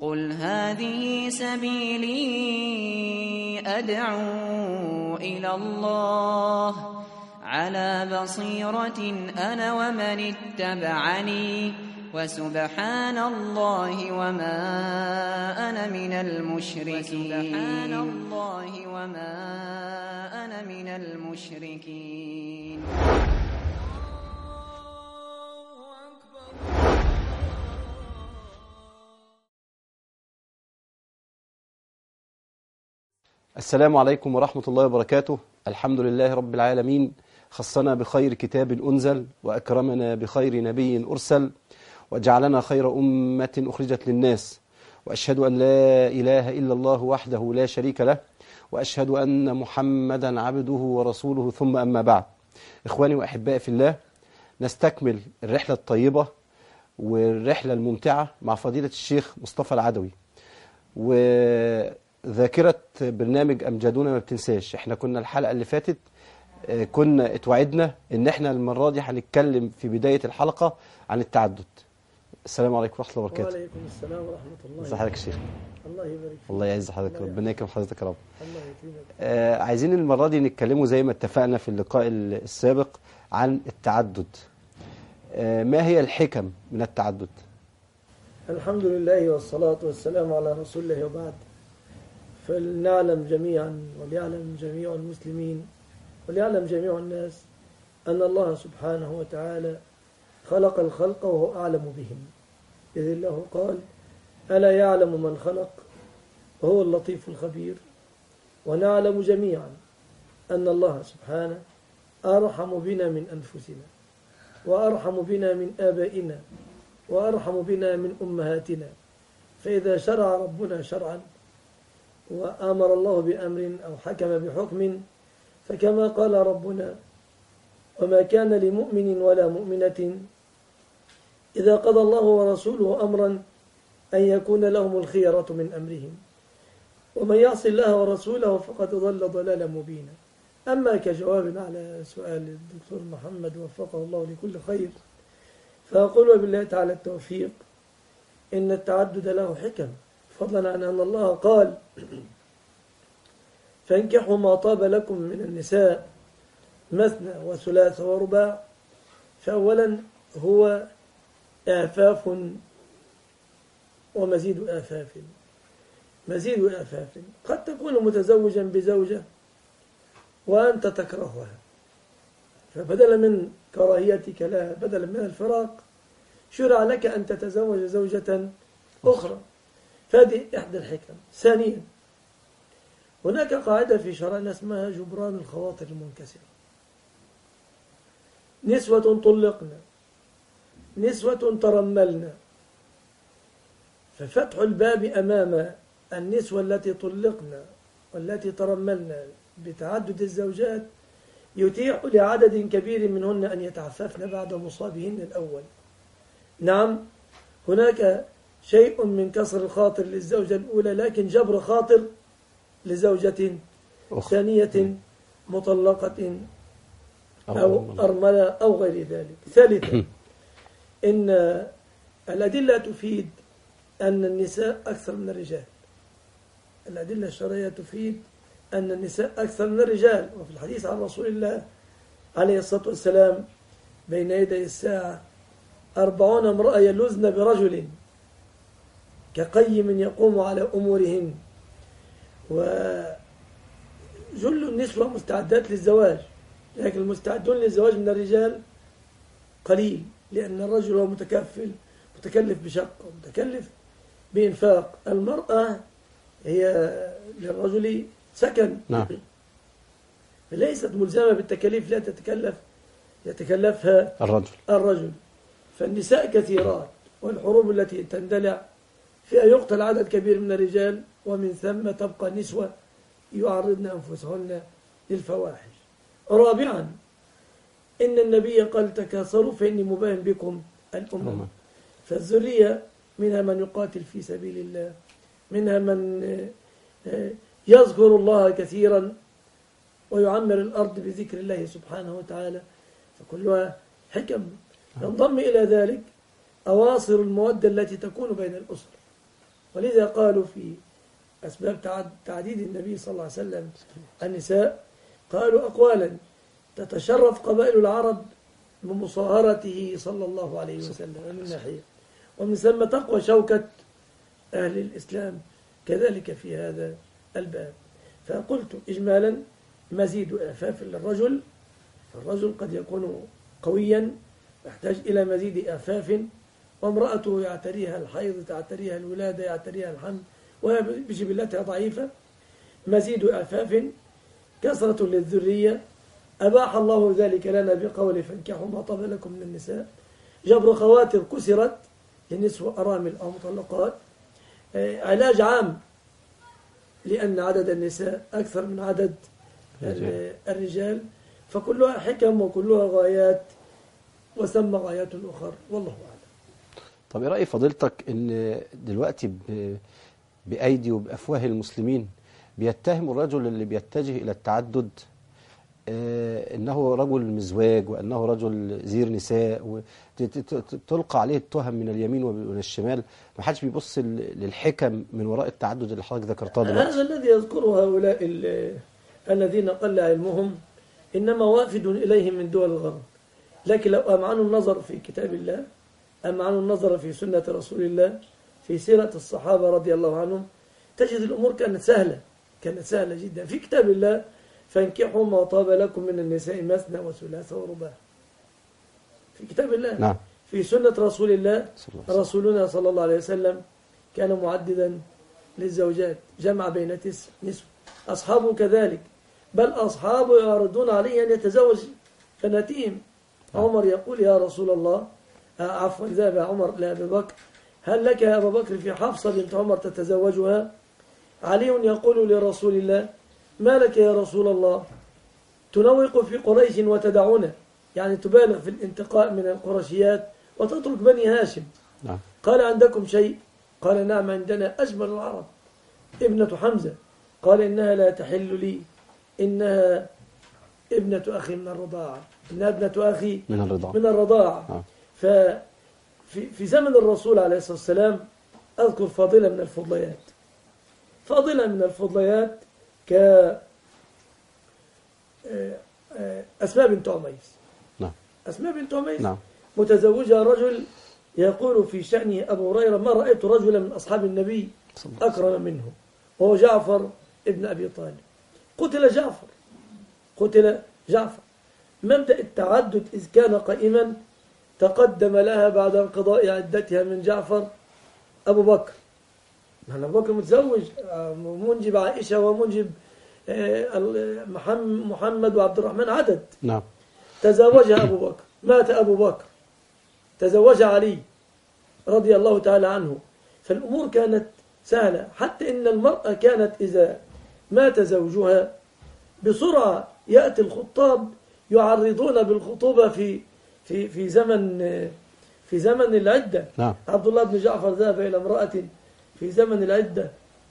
قل هذه سبيلي أدعو إلى الله على بصيرة أنا ومن اتبعني وسبحان الله وما أنا من المشركين. السلام عليكم ورحمة الله وبركاته. الحمد لله رب العالمين، خصنا بخير كتاب أنزل وأكرمنا بخير نبي أرسل وجعلنا خير أمة أخرجت للناس، وأشهد أن لا إله إلا الله وحده لا شريك له، وأشهد أن محمدا عبده ورسوله، ثم أما بعد. إخواني وأحبائي في الله، نستكمل الرحلة الطيبة والرحلة الممتعة مع فضيلة الشيخ مصطفى العدوي. وذاكرة برنامج أمجادنا ما بتنساش، احنا كنا الحلقة اللي فاتت كنا اتوعدنا ان احنا المرة دي هنتكلم في بداية الحلقة عن التعدد. السلام عليكم ورحمة الله وبركاته. وعليكم السلام ورحمة الله. ازي حضرتك يا شيخ؟ الله يبارك فيك. الله يعز حضرتك، ربنا يكرم حضرتك يا رب. الله يكرمك. عايزين المرة دي نتكلموا زي ما اتفقنا في اللقاء السابق عن التعدد. ما هي الحكم من التعدد؟ الحمد لله والصلاة والسلام على رسول الله، وبعد. فلنعلم جميعا، وليعلم جميع المسلمين، وليعلم جميع الناس أن الله سبحانه وتعالى خلق الخلق وهو أعلم بهم، إذ الله قال: ألا يعلم من خلق وهو اللطيف الخبير. ونعلم جميعا أن الله سبحانه أرحم بنا من أنفسنا، وأرحم بنا من آبائنا، وأرحم بنا من أمهاتنا. فإذا شرع ربنا شرعا وأمر الله بأمر أو حكم بحكم، فكما قال ربنا: وما كان لمؤمن ولا مؤمنة إذا قضى الله ورسوله أمرا أن يكون لهم الخيرة من أمرهم، ومن يعص الله ورسوله فقد ضل ضلالا مبينا. أما كجواب على سؤال الدكتور محمد وفقه الله لكل خير، فأقول وبالله تعالى التوفيق إن التعدد له حكم، فضلا عن أن الله قال: فانكحوا ما طاب لكم من النساء مثنى وثلاث ورباع. فأولا هو إعفاف ومزيد إعفاف. مزيد إعفاف، قد تكون متزوجا بزوجة وأنت تكرهها، فبدلا من كراهيتك لها، بدلا من الفراق، شرع لك أن تتزوج زوجة أخرى. فهذه إحدى الحكم. ثانيا، هناك قاعدة في شرعنا اسمها جبران الخواطر المنكسرة. نسوة طلقنا، نسوة ترملنا، ففتح الباب أمام النسوة التي طلقنا والتي ترملنا بتعدد الزوجات يتيح لعدد كبير منهن أن يتعففن بعد مصابهن الأول. نعم، هناك شيء من كسر الخاطر للزوجة الأولى، لكن جبر خاطر لزوجة ثانية مطلقة أو أرملة أو غير ذلك. ثالثا، إن الأدلة تفيد أن النساء أكثر من الرجال. الأدلة الشرعية تفيد أن النساء أكثر من الرجال. وفي الحديث عن رسول الله عليه الصلاة والسلام: بين يدي الساعة 40 امرأة يلوذن برجل كقيم يقوم على أمورهن. وجل النسوة مستعدات للزواج، لكن المستعدون للزواج من الرجال قليل، لأن الرجل هو متكلف بشقة ومتكلف بإنفاق. المرأة هي للرجل سكن، نعم، ليست ملزمة بالتكاليف لا يتكلفها الرجل. فالنساء كثيرات، والحروب التي تندلع فيها يقتل عدد كبير من الرجال، ومن ثم تبقى نسوة يعرضن أنفسهن للفواحش. رابعا، إن النبي قال: تكاثروا فإني مباين بكم الأمم. فالذرية منها من يقاتل في سبيل الله، منها من يذكر الله كثيرا ويعمر الأرض بذكر الله سبحانه وتعالى، فكلها حكم. ينضم إلى ذلك أواصر المودة التي تكون بين الأسر، ولذا قالوا في أسباب تعديد النبي صلى الله عليه وسلم النساء، قالوا أقوالا تتشرف قبائل العرب بمصاهرته صلى الله عليه وسلم من ناحية، ومن ثم تقوى شوكة أهل الإسلام كذلك في هذا الباب. فقلت إجمالا مزيد إعفاف للرجل، فالرجل قد يكون قويا يحتاج إلى مزيد إعفاف، وامرأته يعتريها الحيض، تعتريها الولادة، يعتريها الحمل، وهي بجبلتها ضعيفة. مزيد إعفاف، كثرة للذرية، أباح الله ذلك لنا بقول فانكحوا ما طاب لكم من النساء. جبر خواتر كسرت لنسوة أرامل أو مطلقات. علاج عام لأن عدد النساء أكثر من عدد الرجال، فكلها حكم وكلها غايات وثم غايات أخرى، والله أعلم. طب إيه رأي فضيلتك إن دلوقتي بأيدي وبأفواه المسلمين بيتهم الرجل اللي بيتجه إلى التعدد إنه رجل مزواج، وأنه رجل زير نساء، وتلقى عليه التهم من اليمين ومن الشمال، ما حدش بيبص للحكم من وراء التعدد اللي حضرتك ذكرتها دلوقتي؟ هذا الذي يذكره هؤلاء الذين قل علمهم إنما وافد إليهم من دول الغرب، لكن لو أمعنوا النظر في كتاب الله، أمعنوا النظر في سنة رسول الله، في سيرة الصحابة رضي الله عنهم، تجد الأمور كانت سهلة جدا. في كتاب الله فانكحوا ما طاب لكم من النساء مثنى وثلاث ورباع، في كتاب الله. نعم. في سنة رسول الله، رسولنا صلى الله عليه وسلم كان معددا للزوجات، جمع بين 9 نسوة. أصحابه كذلك، بل أصحابه يعرضون عليه أن يتزوج بناتهم. عمر يقول يا رسول الله، عفوا ذهب عمر لأبي بكر، هل لك يا أبا بكر في حفصة بنت عمر تتزوجها؟ علي يقول لرسول الله ما لك يا رسول الله تنوق في قريش وتدعونا، يعني تبالغ في الانتقاء من القرشيات وتترك بني هاشم. نعم. قال عندكم شيء؟ قال نعم عندنا أجمل العرب ابنة حمزة. قال إنها لا تحل لي، إنها ابنة أخي من الرضاعة، إنها ابنة أخي من الرضاعة. ففي زمن الرسول عليه الصلاة والسلام أذكر فاضلة من الفضليات أسماء بنت عميس. نعم. أسماء بنت عميس. نعم. متزوجة رجل يقول في شأنه أبو هريرة ما رأيت رجلا من أصحاب النبي أكرم منه، وهو جعفر ابن أبي طالب. قتل جعفر. مبدأ التعدد إذ كان قائما تقدم لها بعد انقضاء عدتها من جعفر أبو بكر. أبو بكر متزوج، منجب عائشة ومنجب محمد وعبد الرحمن، عدد. نعم. تزوجها أبو بكر، مات أبو بكر، تزوج علي رضي الله تعالى عنه. فالأمور كانت سهلة، حتى إن المرأة كانت إذا مات زوجها بسرعة يأتي الخطاب يعرضون بالخطوبة في زمن العدة. نعم. عبد الله بن جعفر ذهب إلى امرأة في زمن العدة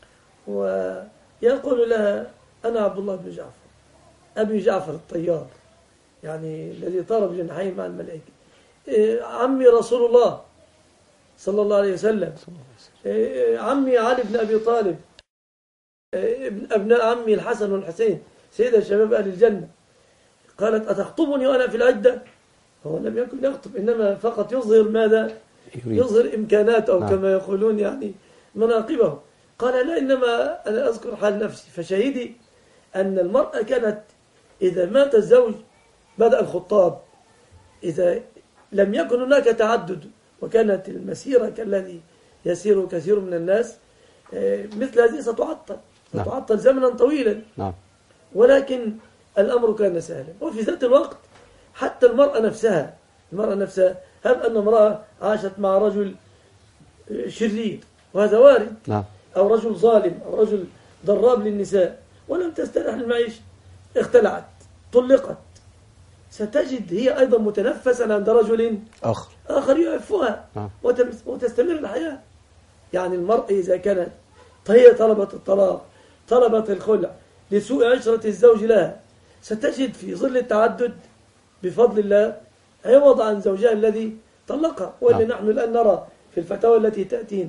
ويقول لها أنا عبد الله بن جعفر، أبي جعفر الطيار، يعني الذي طار بجناحيه مع الملائكة، عمي رسول الله صلى الله عليه وسلم، عمي علي بن أبي طالب، أبناء عمي الحسن والحسين سيد شباب أهل الجنة. قالت أتخطبني وأنا في العدة؟ هو لم يكن يخطب، إنما فقط يظهر ماذا؟ يظهر إمكاناته، أو كما يقولون يعني مناقبه. قال لا، إنما أنا أذكر حال نفسي. فشهدي أن المرأة كانت إذا مات الزوج بدأ الخطاب، إذا لم يكن هناك تعدد وكانت المسيرة كالذي يسير كثير من الناس، مثل هذه ستعطل زمنا طويلا. نعم. ولكن الأمر كان سهلا. وفي ذات الوقت حتى المرأة نفسها هب أن امرأة عاشت مع رجل شرير، وهذا وارد. نعم. أو رجل ظالم، أو رجل ضراب للنساء، ولم تسترح المعيشة، اختلعت، طلقت، ستجد هي أيضا متنفسا عند رجل آخر يعفها. نعم. وتستمر الحياة. يعني المرأة إذا كانت هي طلبت الطلاق، طلبت الخلع لسوء عشرة الزوج لها، ستجد في ظل التعدد بفضل الله عوض عن زوجها الذي طلقها. واللي نحن الآن نرى في الفتاوى التي تأتين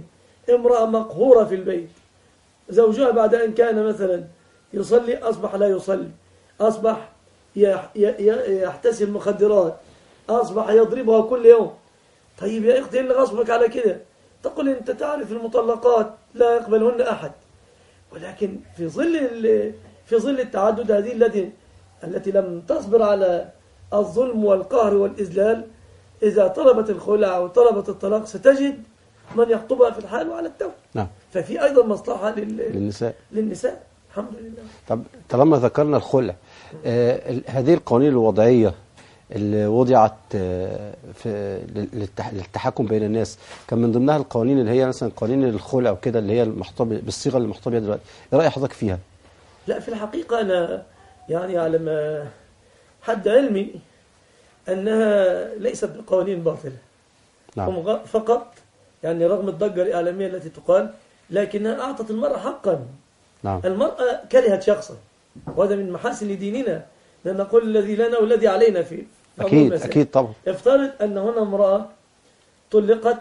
امرأة مقهورة في البيت، زوجها بعد أن كان مثلا يصلي أصبح لا يصلي، أصبح يحتسي المخدرات، أصبح يضربها كل يوم. طيب يا أختي اللي غصبك على كده؟ تقول أنت تعرف المطلقات لا يقبلهن أحد. ولكن في ظل التعدد هذه التي لم تصبر على الظلم والقهر والإذلال، إذا طلبت الخلع أو طلبت الطلاق ستجد من يخطبها في الحال وعلى التوبة. نعم. ففي أيضا مصلحة للنساء. الحمد لله. طب طالما ذكرنا الخلع، هذه القوانين الوضعية اللي وضعت للتحكم بين الناس، كان من ضمنها القوانين اللي هي مثلا قوانين الخلع وكده، اللي هي بالصيغة اللي محطوطة بيها دلوقتي. ايه رأي حضرتك فيها؟ لا، في الحقيقة أنا يعني على ما حد علمي أنها ليست بقوانين باطلة. نعم. فقط يعني رغم الضجة الإعلامية التي تقال، لكنها أعطت المرأة حقا. نعم. المرأة كرهت شخصا، وهذا من محاسن ديننا، لأن نقول الذي لنا والذي علينا في أكيد طبعا. افترض أن هنا امرأة طلقت،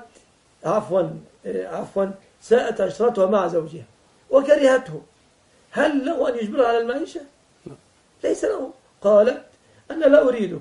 عفوا ساءت عشرتها مع زوجها وكرهته، هل له أن يجبرها على المعيشة؟ ليس له. قالت أنا لا أريدك.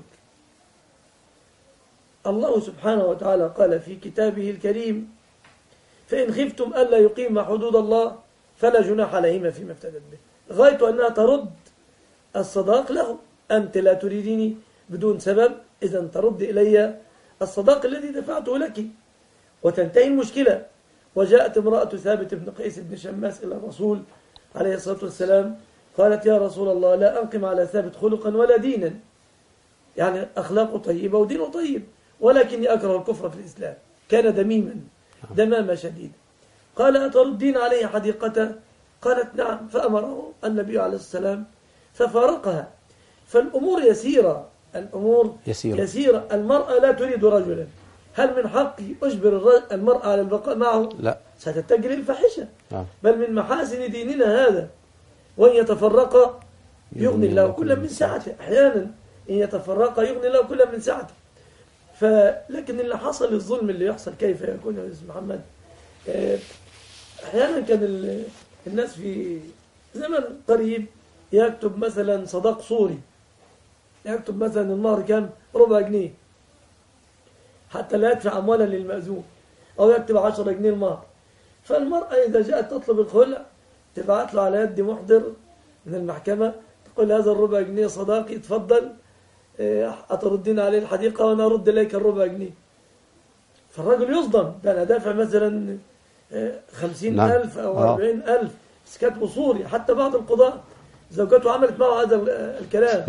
الله سبحانه وتعالى قال في كتابه الكريم: فإن خفتم ألا يقيم حدود الله فلا جناح عليهما فيما افتدت به، غاية أنها ترد الصداق له. أنت لا تريديني بدون سبب، إذا ترد إلي الصداق الذي دفعته لك، وتنتهي المشكلة. وجاءت امرأة ثابت بن قيس بن شماس إلى الرسول عليه الصلاة والسلام، قالت: يا رسول الله، لا أنقم على ثابت خلقا ولا دينا، يعني أخلاقه طيبة ودينه طيب، ولكني أكره الكفر في الإسلام. كان دميما دمامة شديدة. قال: أتردين عليه حديقته؟ قالت: نعم. فأمره النبي عليه السلام ففارقها. فالأمور يسيرة، الأمور يسيرة. المرأة لا تريد رجلا، هل من حقي أجبر المرأة على البقاء معه؟ لا، ستتجه للفاحشة. بل من محاسن ديننا هذا، وإن يتفرقا يغني الله كل من سعته. أحيانا إن يتفرقا يغني الله كل من سعته. لكن اللي حصل، الظلم اللي يحصل كيف يكون يا أستاذ محمد؟ أحيانا كان الناس في زمن قريب يكتب مثلا صداق صوري، يكتب مثلا المهر كام؟ ربع جنيه، حتى لا يدفع أموالا للمأذون، أو يكتب 10 جنيه المهر. فالمرأة إذا جاءت تطلب الخلع تبعت له على يد محضر من المحكمة، تقول: هذا الربع جنيه صداقي، تفضل، أتردين عليه الحديقة وأنا أرد إليك الربع جنيه. فالرجل يصدم، ده أنا دافع مثلا 50,000 أو 40,000، بس كانت وصولي. حتى بعض القضاء زوجته عملت معه هذا الكلام.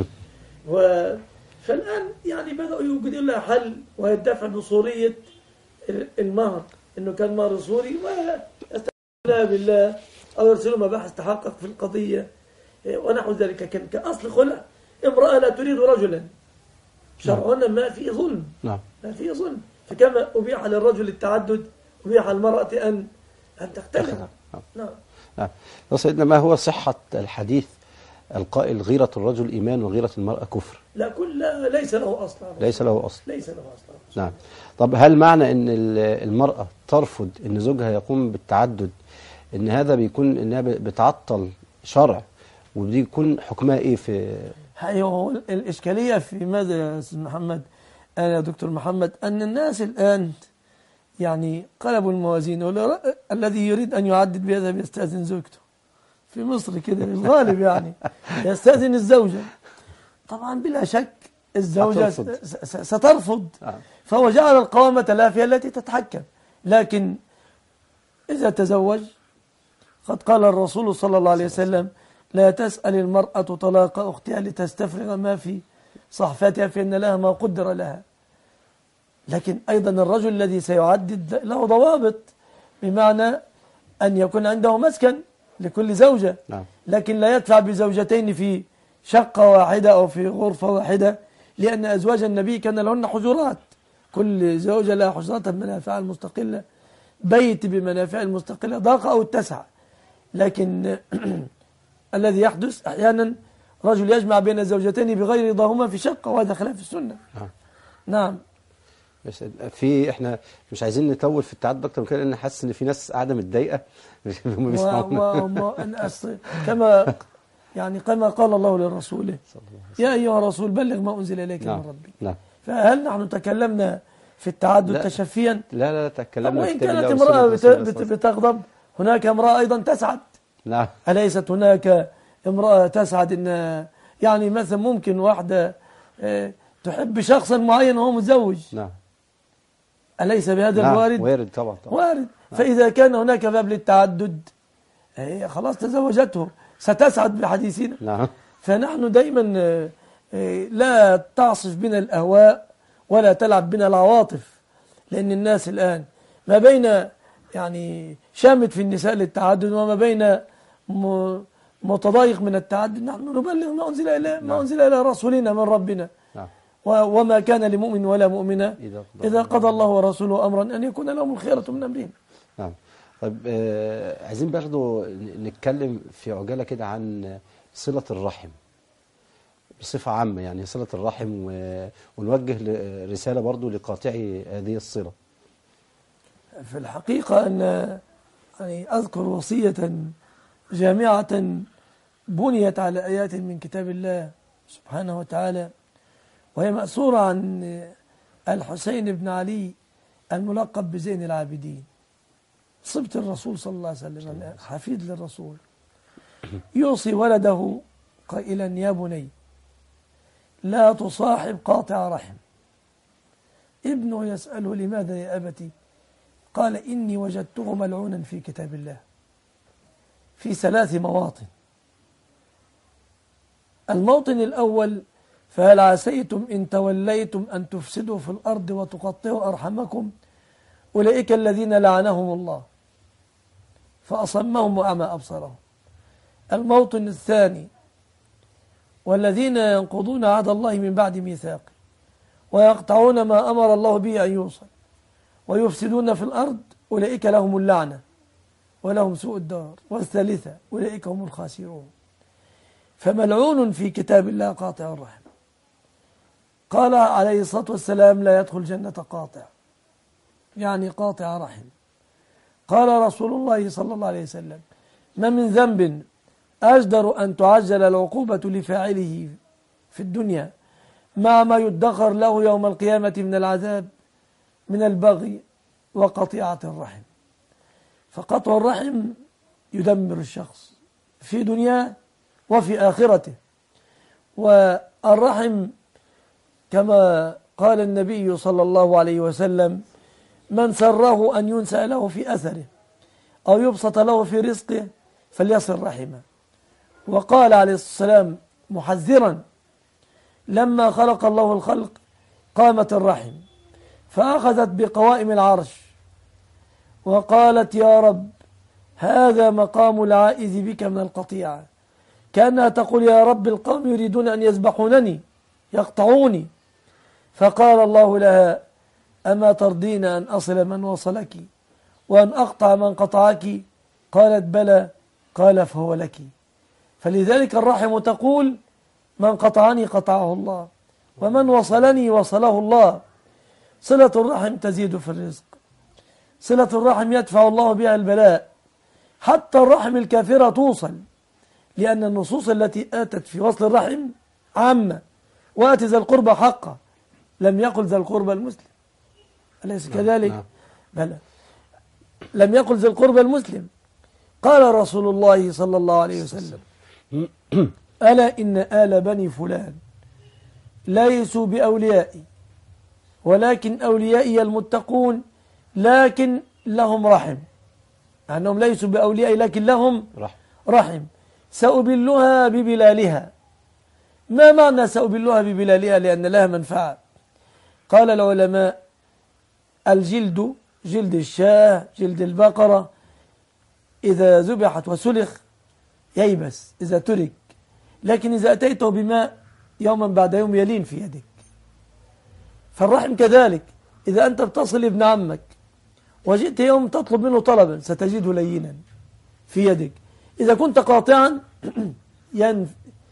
فالآن يعني بدأوا يوجدون لها حل، وهي الدفع بصورية المهر، إنه كان مهر صوري، ويستعينون بالله أو يرسلوا مباحث تحقق في القضية ونحو ذلك. كأصل خلع، امرأة لا تريد رجلا، شرعنا ما فيه ظلم. نعم. ما فيه ظلم. فكما أبيح للرجل التعدد أبيح المرأة أن تختلف. نعم. سيدنا، ما هو صحة الحديث القائل: غيرة الرجل إيمان وغيرة المرأة كفر؟ لا، ليس له أصل. ليس له أصل. ليس له أصل. نعم. طب هل معنى أن المرأة ترفض أن زوجها يقوم بالتعدد أن هذا بيكون أنها بتعطل شرع، وبيكون حكمها إيه في؟ أيوه، الإشكالية في ماذا يا أستاذ محمد؟ يا دكتور محمد، أن الناس الآن يعني قلبوا الموازين، الذي يريد أن يعدد بهذا يستأذن زوجته. في مصر كده الغالب يعني يستأذن الزوجة. طبعا بلا شك الزوجة سترفض، فهو جعل القوامة لها فيها التي تتحكم. لكن إذا تزوج، قد قال الرسول صلى الله عليه وسلم: لا تسأل المرأة طلاق أختها لتستفرغ ما في صحفتها، فإن لها ما قدر لها. لكن أيضا الرجل الذي سيعدد له ضوابط، بمعنى أن يكون عنده مسكن لكل زوجة. لكن لا يدفع بزوجتين في شقة واحدة أو في غرفة واحدة، لأن أزواج النبي كان لهن حجرات، كل زوجة لها حجرات بمنافع المستقلة، بيت بمنافع المستقلة، ضاق أو اتسع. لكن الذي يحدث أحيانا رجل يجمع بين الزوجتين بغير رضاهما في شقة، وهذا خلاف السنة. نعم. بس احنا مش عايزين نطول في التعدد اكتر من كده، لان حاسس ان في ناس قاعده متضايقه هم بيسمعونا. كما قال الله لرسوله يا أيها الرسول بلغ ما أنزل إليك من ربك. نعم. فهل نحن تكلمنا في التعدد تشفيا؟ لا تكلمنا. وإن كانت امرأة بتغضب هناك امرأة أيضا تسعد. نعم. أليست هناك امرأة تسعد إن يعني مثلا ممكن واحدة تحب شخصا معين وهو متزوج. نعم. أليس بهذا الوارد؟ وارد طبعا. وارد. نعم. فإذا كان هناك باب للتعدد خلاص تزوجته ستسعد بحديثنا. نعم. فنحن دائما لا تعصف بنا الأهواء ولا تلعب بنا العواطف، لأن الناس الآن ما بين يعني شامت في النساء للتعدد وما بين متضايق من التعدد. نحن نبلغ ما أنزل إلى رسولنا من ربنا. نعم. وما كان لمؤمن ولا مؤمنة إذا قضى الله ورسوله أمرا أن يكون لهم الخيرة من أمرهم. نعم. طيب عايزين برضو نتكلم في عجالة كده عن صلة الرحم بصفة عامة، يعني صلة الرحم، ونوجه رسالة برضو لقاطعي هذه الصلة. في الحقيقة أن يعني أذكر وصية جامعة بنيت على آيات من كتاب الله سبحانه وتعالى، وهي مأثورة عن الحسين بن علي الملقب بزين العابدين، صبت الرسول صلى الله عليه وسلم، حفيد للرسول، يوصي ولده قائلا يا بني لا تصاحب قاطع رحم. ابنه يسأله لماذا يا أبتي؟ قال إني وجدته ملعونا في كتاب الله في 3 مواطن. الموطن الأول فهل عسيتم إن توليتم أن تفسدوا في الأرض وتقطعوا أرحمكم أولئك الذين لعنهم الله فأصمهم وأعمى أبصارهم. الموطن الثاني والذين ينقضون عهد الله من بعد ميثاقه ويقطعون ما أمر الله به أن يوصل ويفسدون في الأرض أولئك لهم اللعنة ولهم سوء الدار. والثالثة أولئك هم الخاسرون. فملعون في كتاب الله قاطع الرحم. قال عليه الصلاة والسلام لا يدخل جنة قاطع، يعني قاطع رحم. قال رسول الله صلى الله عليه وسلم ما من ذنب أجدر أن تعجل العقوبة لفاعله في الدنيا مع ما يدخر له يوم القيامة من العذاب من البغي وقطيعة الرحم. فقطع الرحم يدمر الشخص في دنياه وفي آخرته. والرحم كما قال النبي صلى الله عليه وسلم من سره أن ينسى له في أثره أو يبسط له في رزقه فليصل رحمه. وقال عليه الصلاة والسلام محذرا لما خلق الله الخلق قامت الرحم فأخذت بقوائم العرش وقالت يا رب هذا مقام العائذ بك من القطيعة، كأنها تقول يا رب القوم يريدون أن يذبحونني يقطعوني. فقال الله لها أما ترضين أن أصل من وصلك وأن أقطع من قطعك؟ قالت بلى. قال فهو لك. فلذلك الرحم تقول من قطعني قطعه الله ومن وصلني وصله الله. صلة الرحم تزيد في الرزق، صلة الرحم يدفع الله بها البلاء، حتى الرحم الكافرة توصل، لأن النصوص التي آتت في وصل الرحم عامة. وآت ذا القربى حقه، لم يقل ذا القربى المسلم، أليس كذلك؟ بلى، لم يقل ذا القربى المسلم. قال رسول الله صلى الله عليه وسلم ألا إن آل بني فلان ليسوا بأوليائي ولكن أوليائي المتقون لكن لهم رحم، أنهم ليسوا بأوليائي لكن لهم رحم سأبلها ببلالها. ما معنى سأبلها ببلالها؟ لأن لها منفعة. قال العلماء الجلد، جلد الشاة جلد البقرة إذا ذبحت وسلخ ييبس إذا ترك، لكن إذا أتيته بماء يوما بعد يوم يلين في يدك. فالرحم كذلك، إذا أنت بتصل ابن عمك وجئت يوم تطلب منه طلبا ستجده لينا في يدك، إذا كنت قاطعا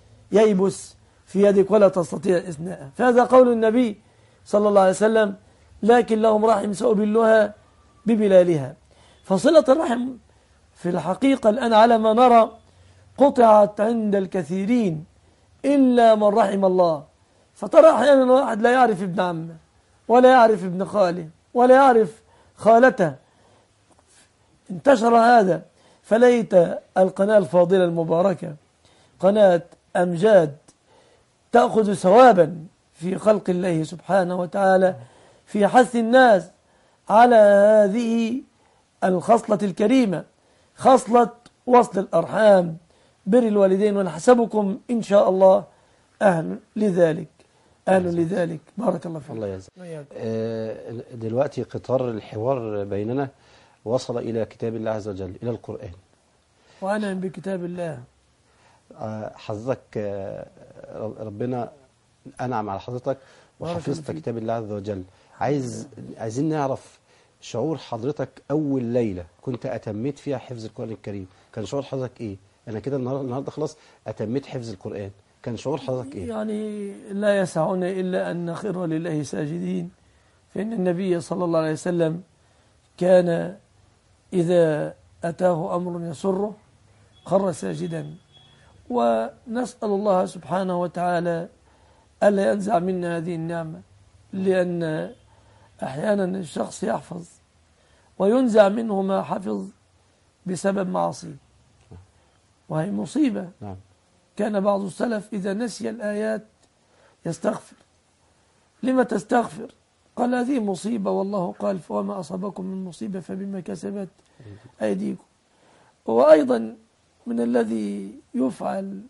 ييبس في يدك ولا تستطيع إثناءه. فهذا قول النبي صلى الله عليه وسلم لكن لهم رحم سأبلها ببلالها. فصلة الرحم في الحقيقة الآن على ما نرى قطعت عند الكثيرين إلا من رحم الله. فترى أحيانا واحد لا يعرف ابن عمه ولا يعرف ابن خاله ولا يعرف خالته، انتشر هذا. فليت القناة الفاضلة المباركة قناة أمجاد تأخذ ثوابا في خلق الله سبحانه وتعالى في حث الناس على هذه الخصلة الكريمة، خصلة وصل الأرحام، بر الوالدين، ونحسبكم إن شاء الله أهل لذلك. بارك الله فيك. الله يجزاك. دلوقتي قطار الحوار بيننا وصل إلى كتاب الله عز وجل، إلى القرآن. وأنا بكتاب الله. حضرتك ربنا أنعم على حضرتك وحفظت كتاب الله عز وجل. عايزين نعرف شعور حضرتك أول ليلة كنت أتميت فيها حفظ القرآن الكريم، كان شعور حضرتك إيه؟ أنا كده النهاردة خلاص أتميت حفظ القرآن، كان شعور حضرتك إيه؟ يعني لا يسعنا إلا أن نخر لله ساجدين، فإن النبي صلى الله عليه وسلم كان إذا أتاه أمر يسره خر ساجدا. ونسأل الله سبحانه وتعالى ألا ينزع منا هذه النعمة، لأن أحيانا الشخص يحفظ وينزع منه ما حفظ بسبب معصية، وهي مصيبة. كان بعض السلف إذا نسي الآيات يستغفر. لما تستغفر؟ قال هذه مصيبة، والله قال وما أصابكم من مصيبة فبما كسبت أيديكم. وأيضا من الذي يفعل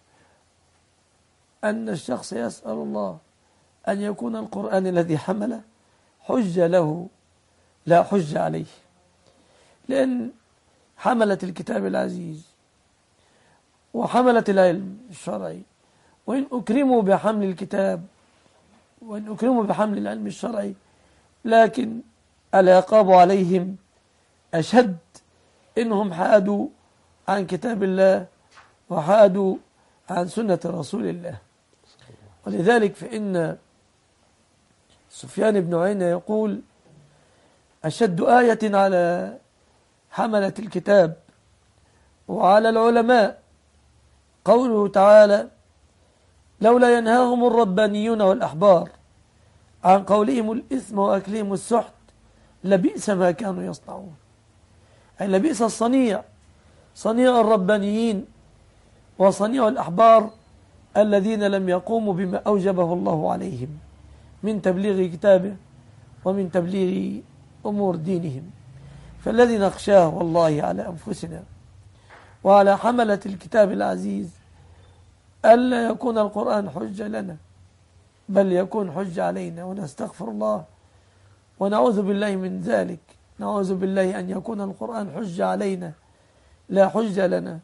أن الشخص يسأل الله أن يكون القرآن الذي حمله حجة له لا حجة عليه، لأن حملة الكتاب العزيز وحملة العلم الشرعي وإن أكرموا بحمل الكتاب وإن أكرموا بحمل العلم الشرعي، لكن العقاب عليهم أشد إنهم حادوا عن كتاب الله وحادوا عن سنة رسول الله. ولذلك فإن سفيان بن عيينة يقول أشد آية على حملة الكتاب وعلى العلماء قوله تعالى لولا ينهاهم الربانيون والأحبار عن قولهم الإثم وأكلهم السحت لبئس ما كانوا يصنعون. أي لبئس الصنيع، صنيع الربانيين وصنيع الأحبار الذين لم يقوموا بما أوجبه الله عليهم من تبليغ كتابه ومن تبليغ أمور دينهم. فالذي نخشاه والله على أنفسنا وعلى حملة الكتاب العزيز ألا يكون القرآن حجة لنا، بل يكون حجة علينا، ونستغفر الله ونعوذ بالله من ذلك. نعوذ بالله أن يكون القرآن حجة علينا لا حجة لنا.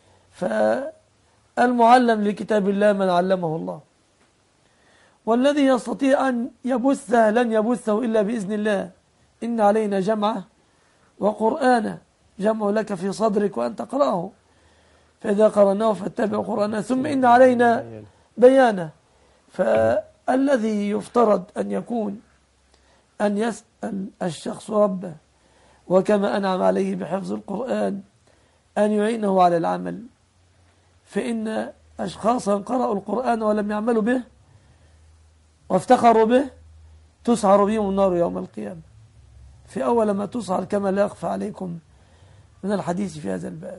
فالمعلم لكتاب الله من علمه الله، والذي يستطيع أن يبثه لن يبثه إلا بإذن الله. إن علينا جمعه وقرآنه، جمع لك في صدرك وأن تقرأه، فإذا قرأناه فاتبع قرآنه، ثم إن علينا بيانه. فالذي يفترض أن يكون أن يسأل الشخص ربه، وكما أنعم عليه بحفظ القرآن أن يعينه على العمل. فإن أشخاصا قرأوا القرآن ولم يعملوا به وافتخروا به تسعر بهم النار يوم القيامة، في أول ما تسعر، كما لا يخفى عليكم من الحديث في هذا الباب.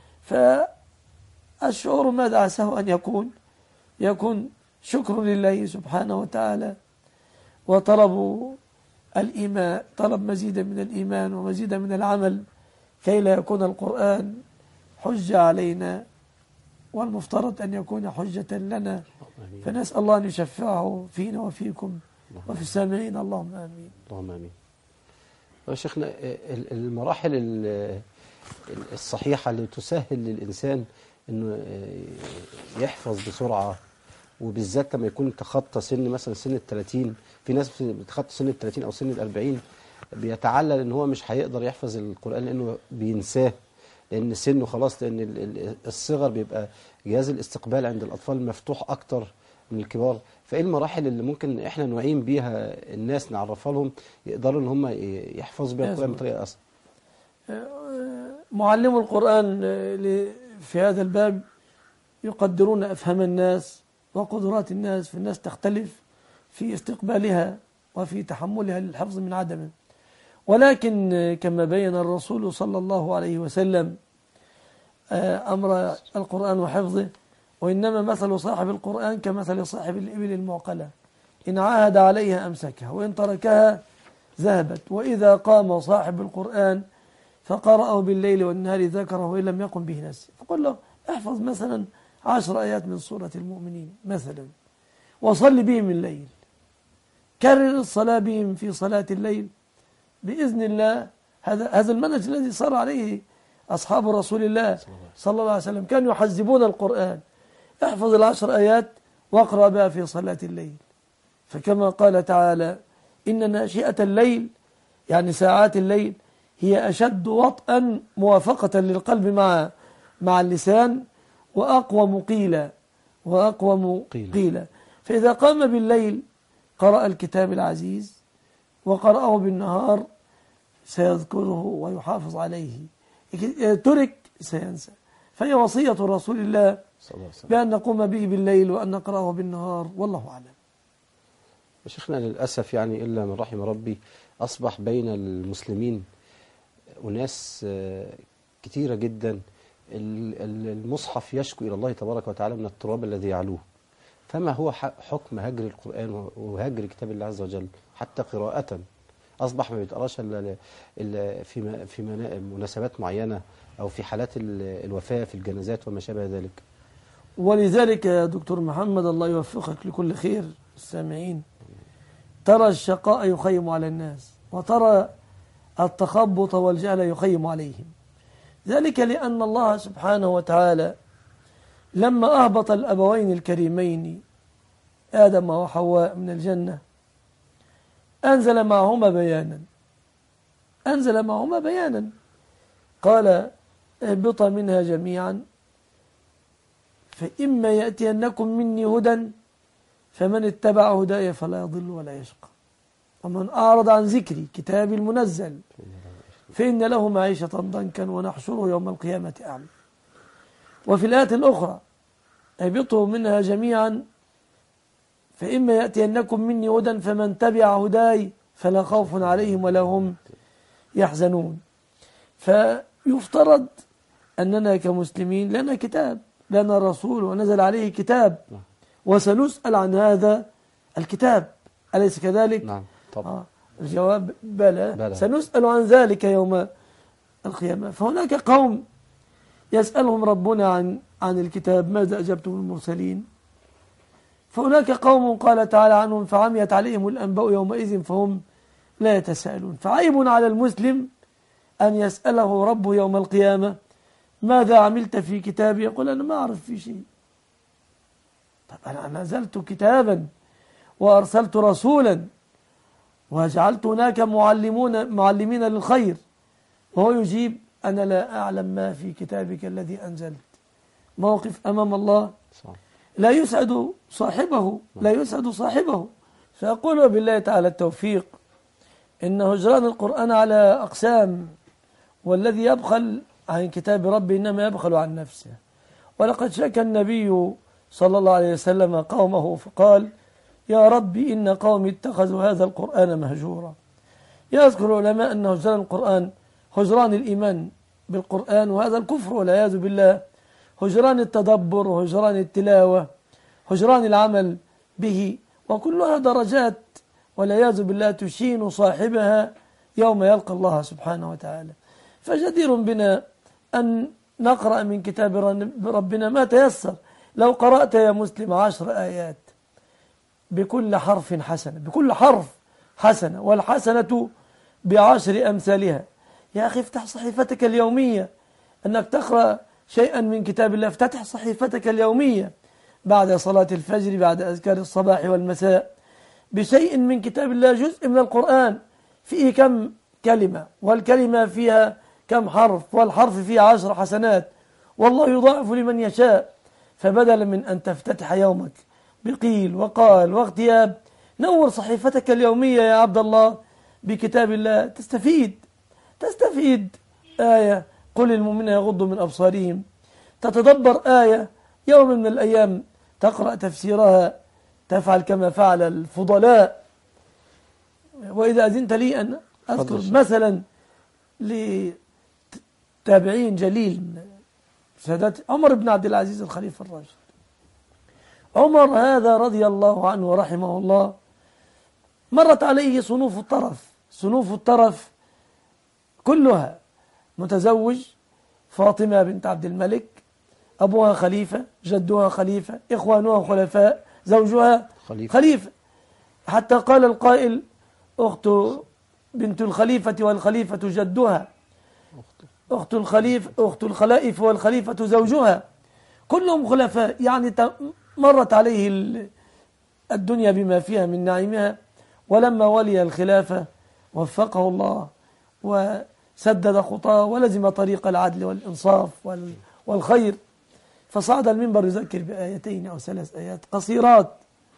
فالشعور ماذا عساه أن يكون شكر لله سبحانه وتعالى، وطلب الإيمان، طلب مزيدا من الإيمان ومزيدا من العمل كي لا يكون القرآن حجة علينا، والمفترض أن يكون حجة لنا. فنسأل الله أن يشفعه فينا وفيكم وفي السامعين. اللهم آمين. اللهم آمين. شيخنا، المراحل الصحيحة اللي تسهل للإنسان أنه يحفظ بسرعة، وبالذات لما يكون تخطى سن مثلا سن 30، في ناس بتخطى سن 30 أو سن 40 بيتعلل أن هو مش هيقدر يحفظ القرآن لأنه بينساه، لأن سنه خلاص، لأن الصغر بيبقى جهاز الاستقبال عند الأطفال مفتوح أكتر من الكبار، فايه المراحل اللي ممكن احنا نعين بيها الناس، نعرفها لهم يقدروا ان هم يحفظوا بيها القرآن بطريقة اسهل؟ معلم القرآن في هذا الباب يقدرون أفهام الناس وقدرات الناس، في الناس تختلف في استقبالها وفي تحملها للحفظ من عدمه، ولكن كما بين الرسول صلى الله عليه وسلم أمر القرآن وحفظه، وإنما مثل صاحب القرآن كمثل صاحب الإبل المعقلة، إن عاهد عليها أمسكها وإن تركها ذهبت، وإذا قام صاحب القرآن فقرأه بالليل والنهار ذكره وإن لم يقم به نسي. فقل له احفظ مثلا 10 آيات من سورة المؤمنين مثلا، وصل بهم الليل، كرر الصلاة بهم في صلاة الليل بإذن الله. هذا المنهج الذي صار عليه أصحاب رسول الله صلى الله عليه وسلم، كانوا يحزبون القرآن. احفظ 10 آيات واقرأ بها في صلاة الليل، فكما قال تعالى إن ناشئة الليل يعني ساعات الليل هي أشد وطئا موافقة للقلب مع اللسان وأقوم قيلا. فإذا قام بالليل قرأ الكتاب العزيز وقرأه بالنهار سيذكره ويحافظ عليه، ترك سينسى. فهي وصية رسول الله بأن نقوم به بالليل وأن نقرأه بالنهار، والله أعلم. شيخنا للأسف يعني إلا من رحم ربي أصبح بين المسلمين أناس كثيرة جدا المصحف يشكو إلى الله تبارك وتعالى من التراب الذي يعلوه. فما هو حكم هجر القرآن وهجر كتاب الله عز وجل حتى قراءة؟ أصبح ما بيتقراش إلا في مناسبات معينة أو في حالات الوفاة في الجنازات وما شابه ذلك. ولذلك يا دكتور محمد الله يوفقك لكل خير السامعين، ترى الشقاء يخيم على الناس وترى التخبط والجهل يخيم عليهم، ذلك لأن الله سبحانه وتعالى لما أهبط الأبوين الكريمين آدم وحواء من الجنة أنزل معهما بيانا قال اهبطا منها جميعا فإما يأتينكم مني هدى فمن اتبع هداي فلا يضل ولا يشقى ومن أعرض عن ذكري كتابي المنزل فإن له معيشة ضنكا ونحشره يوم القيامة أعمى. وفي الآية الأخرى اهبطوا منها جميعا فإما يأتينكم مني هدى فمن تبع هداي فلا خوف عليهم ولا هم يحزنون. فيفترض أننا كمسلمين لنا كتاب، لنا رسول ونزل عليه كتاب، وسنسأل عن هذا الكتاب، أليس كذلك؟ نعم طبعا. الجواب بلى، سنسأل عن ذلك يوم القيامة. فهناك قوم يسألهم ربنا عن الكتاب ماذا أجبتم المرسلين، فهناك قوم قال تعالى عنهم فعميت عليهم الأنباء يومئذ فهم لا يتساءلون. فعيب على المسلم أن يسأله ربه يوم القيامة ماذا عملت في كتابي، يقول أنا ما أعرف في شيء. طب أنا نزلت كتابا وأرسلت رسولا وجعلت هناك معلمين للخير، وهو يجيب أنا لا أعلم ما في كتابك الذي أنزلت. موقف أمام الله لا يسعد صاحبه. فأقول بالله تعالى التوفيق إن هجران القرآن على أقسام، والذي يبخل عن كتاب ربه إنما يبخل عن نفسه. ولقد شكى النبي صلى الله عليه وسلم قومه فقال يا ربي إن قومي اتخذوا هذا القرآن مهجورا. يذكر العلماء أن هجران القرآن هجران الإيمان بالقرآن، وهذا الكفر والعياذ بالله، هجران التدبر وهجران التلاوة، هجران العمل به، وكلها درجات والعياذ بالله تشين صاحبها يوم يلقى الله سبحانه وتعالى. فجدير بنا أن نقرأ من كتاب ربنا ما تيسر. لو قرأت يا مسلم 10 آيات بكل حرف حسنة، بكل حرف حسنة، والحسنة ب10 أمثالها. يا أخي افتح صحيفتك اليومية، أنك تقرأ شيئا من كتاب الله، افتتح صحيفتك اليومية بعد صلاة الفجر، بعد أذكار الصباح والمساء، بشيء من كتاب الله، جزء من القرآن فيه كم كلمة، والكلمة فيها كم حرف، والحرف فيه 10 حسنات، والله يضاعف لمن يشاء. فبدلا من أن تفتتح يومك بقيل وقال واغتياب. نور صحيفتك اليومية يا عبد الله بكتاب الله، تستفيد آية قل للمؤمنين يغضوا من أبصارهم، تتدبر آية يوم من الأيام، تقرأ تفسيرها، تفعل كما فعل الفضلاء. وإذا أذنت لي أن أذكر مثلا لتابعين جليل من سادات عمر بن عبد العزيز الخليفة الراشد. عمر هذا رضي الله عنه ورحمه الله مرت عليه صنوف الطرف كلها، متزوج فاطمة بنت عبد الملك، أبوها خليفة، جدها خليفة، إخوانها خلفاء، زوجها خليفة. حتى قال القائل أخت بنت الخليفة والخليفة جدها، أخت الخلائف والخليفة زوجها، كلهم خلفاء. يعني مرت عليه الدنيا بما فيها من نعيمها، ولما ولي الخلافة وفقه الله وسدد خطاه ولزم طريق العدل والإنصاف والخير، فصعد المنبر يذكر بآيتين أو 3 آيات قصيرات: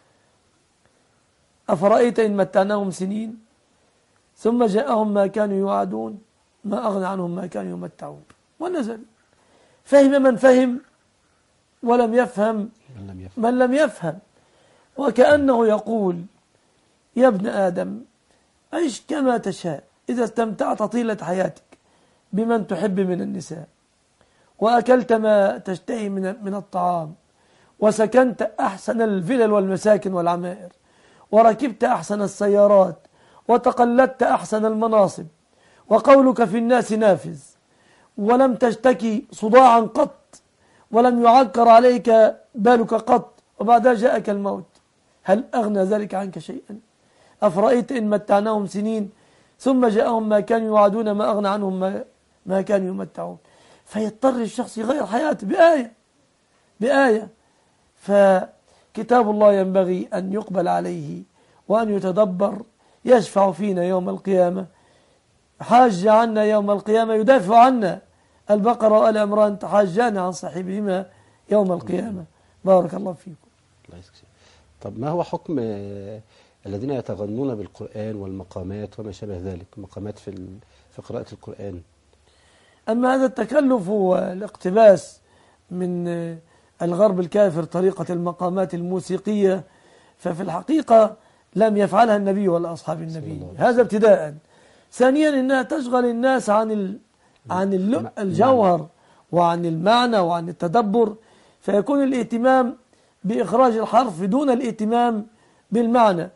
أفرأيت إن متعناهم سنين ثم جاءهم ما كانوا يوعدون ما أغنى عنهم ما كانوا يمتعون. ونزل. فهم من فهم ولم يفهم من لم يفهم. وكأنه يقول: يا ابن آدم عش كما تشاء إذا استمتعت طيلة حياتك بمن تحب من النساء، وأكلت ما تشتهي من الطعام، وسكنت أحسن الفلل والمساكن والعمائر، وركبت أحسن السيارات، وتقلدت أحسن المناصب، وقولك في الناس نافذ، ولم تشتكي صداعا قط، ولم يعكر عليك بالك قط، وبعدها جاءك الموت، هل أغنى ذلك عنك شيئا؟ أفرأيت إن متعناهم سنين ثم جاءهم ما كانوا يوعدون ما أغنى عنهم ما كانوا يمتعون. فيضطر الشخص يغير حياته بآية. فكتاب الله ينبغي أن يقبل عليه وأن يتدبر، يشفع فينا يوم القيامة، حاج عنا يوم القيامة، يدافع عنا. البقرة وآل عمران تحاجان عن صاحبهما يوم القيامة. بارك الله فيكم. طب ما هو حكم الذين يتغنون بالقرآن والمقامات وما شابه ذلك، مقامات في قراءة القرآن؟ أما هذا التكلف والاقتباس من الغرب الكافر طريقة المقامات الموسيقية، ففي الحقيقة لم يفعلها النبي ولا أصحاب النبي. هذا ابتداء. ثانيا إنها تشغل الناس عن الجوهر وعن المعنى وعن التدبر، فيكون الاهتمام بإخراج الحرف دون الاهتمام بالمعنى،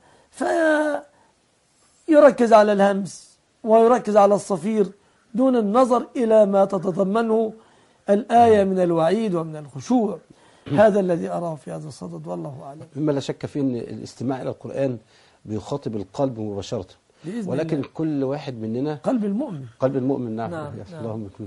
فيركز على الهمس ويركز على الصفير دون النظر إلى ما تتضمنه الآية من الوعيد ومن الخشوع. هذا الذي أراه في هذا الصدد، والله أعلم. مما لا شك فيه أن الاستماع إلى القرآن بيخاطب القلب مباشرة، ولكن الله. كل واحد مننا قلب المؤمن نعم. اللهم يكون.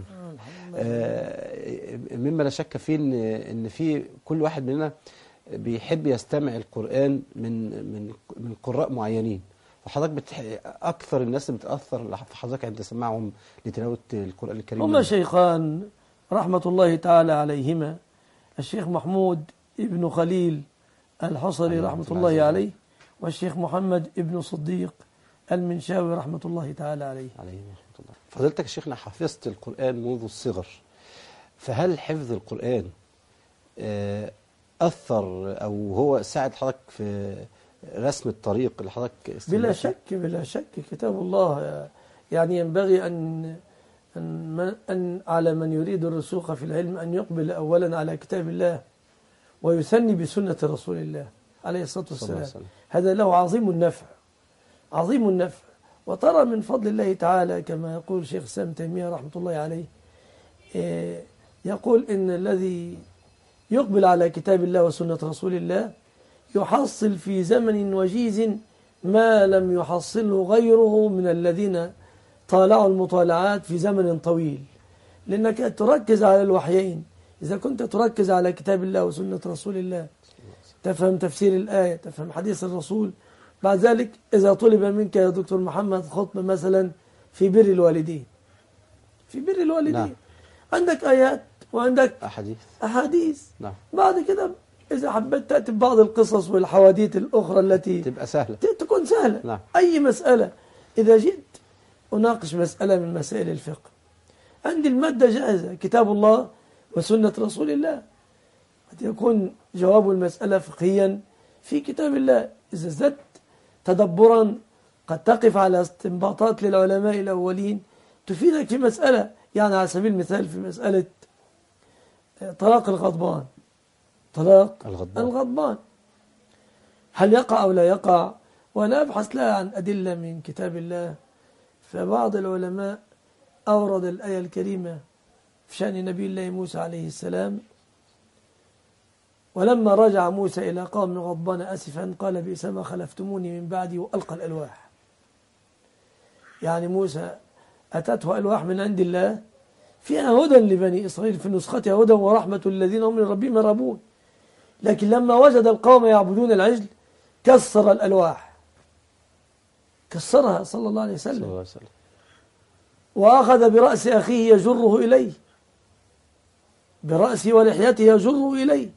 مما لا شك فيه أن في كل واحد مننا بيحب يستمع القرآن من قراء معينين، وحضرتك أكثر الناس بتأثر في حضرتك عند سماعهم لتلاوة القرآن الكريم. هما شيخان رحمة الله تعالى عليهما، الشيخ محمود ابن خليل الحصري رحمة الله عليه، والشيخ محمد ابن صديق المنشاوي رحمة الله تعالى عليه. فضيلتك يا شيخنا حفظت القرآن منذ الصغر، فهل حفظ القرآن أثر أو هو ساعد حضرتك في رسم الطريق اللي حضرتك بلا شك كتاب الله يعني ينبغي أن على من يريد الرسوخ في العلم أن يقبل أولا على كتاب الله ويثني بسنة رسول الله عليه الصلاة والسلام. هذا له عظيم النفع. وترى من فضل الله تعالى كما يقول شيخ سام تيمية رحمة الله عليه، يقول إن الذي يقبل على كتاب الله وسنة رسول الله يحصل في زمن وجيز ما لم يحصله غيره من الذين طالعوا المطالعات في زمن طويل، لأنك تركز على الوحيين. إذا كنت تركز على كتاب الله وسنة رسول الله تفهم تفسير الآية، تفهم حديث الرسول. بعد ذلك إذا طلب منك يا دكتور محمد خطبة مثلا في بر الوالدين نعم. عندك آيات وعندك أحاديث. نعم. بعد كده إذا حبيت تأتي ببعض القصص والحواديت الأخرى التي تبقى سهلة. تكون سهلة. نعم. أي مسألة إذا جئت أناقش مسألة من مسائل الفقه، عندي المادة جاهزة، كتاب الله وسنة رسول الله، قد يكون جواب المسألة فقهيا في كتاب الله. إذا زدت تدبرا قد تقف على استنباطات للعلماء الأولين تفيدك في مسألة. يعني على سبيل المثال في مسألة طلاق الغضبان، طلاق الغضبان هل يقع أو لا يقع؟ وأنا أبحث لها عن أدلة من كتاب الله. فبعض العلماء أورد الآية الكريمة في شأن نبي الله موسى عليه السلام: ولما رجع موسى إلى قوم غضبان أسفا قال بئس ما خلفتموني من بعدي، وألقى الألواح. يعني موسى أتته ألواح من عند الله فيها هدى لبني إسرائيل، في نسختها هدى ورحمة الذين هم من ربهم يرهبون، لكن لما وجد القوم يعبدون العجل كسر الألواح، كسرها صلى الله عليه وسلم، وأخذ برأس أخيه يجره إليه، برأسه ولحيته يجره إليه،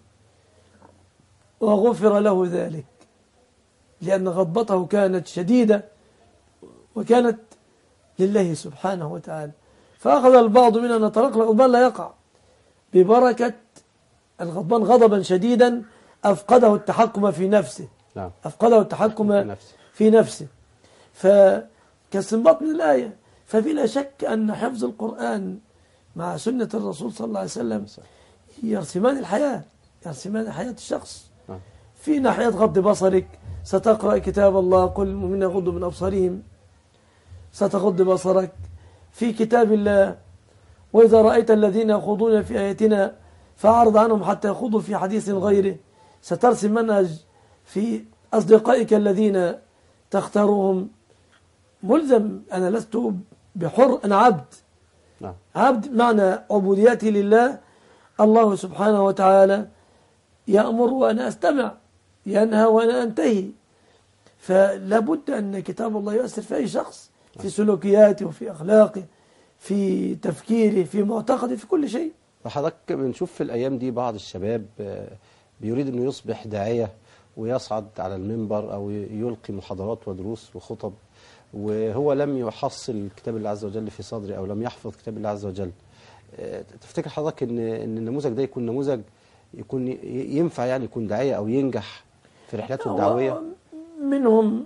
وغفر له ذلك لأن غضبته كانت شديدة وكانت لله سبحانه وتعالى. فأخذ البعض من أن طلاق الغضبان لا يقع ببركة الغضبان غضبا شديدا أفقده التحكم في نفسه. نعم. أفقده التحكم في نفسه. فكاستنباط من الآية، فبلا شك أن حفظ القرآن مع سنة الرسول صلى الله عليه وسلم يرسمان الحياة، يرسمان حياة الشخص. في ناحية غض بصرك ستقرأ كتاب الله قل المؤمنين يغضوا من أبصارهم، ستغض بصرك في كتاب الله. وإذا رأيت الذين يخوضون في آياتنا فأعرض عنهم حتى يخوضوا في حديث غيره. سترسم منهج في أصدقائك الذين تختارهم. ملزم، أنا لست بحر، أنا عبد. عبد معنى عبوديتي لله. الله سبحانه وتعالى يأمر وأنا أستمع، ينهى وأنا أنتهي. فلا بد أن كتاب الله يؤثر في أي شخص، في سلوكياته وفي أخلاقه، في تفكيره، في معتقده، في كل شيء. وحضرتك بنشوف في الأيام دي بعض الشباب بيريد أنه يصبح داعية ويصعد على المنبر أو يلقي محاضرات ودروس وخطب، وهو لم يحصل كتاب الله عز وجل في صدره أو لم يحفظ كتاب الله عز وجل. تفتكر حضرتك أن النموذج ده يكون نموذج يكون ينفع يعني يكون داعية أو ينجح في رحلته الدعوية؟ منهم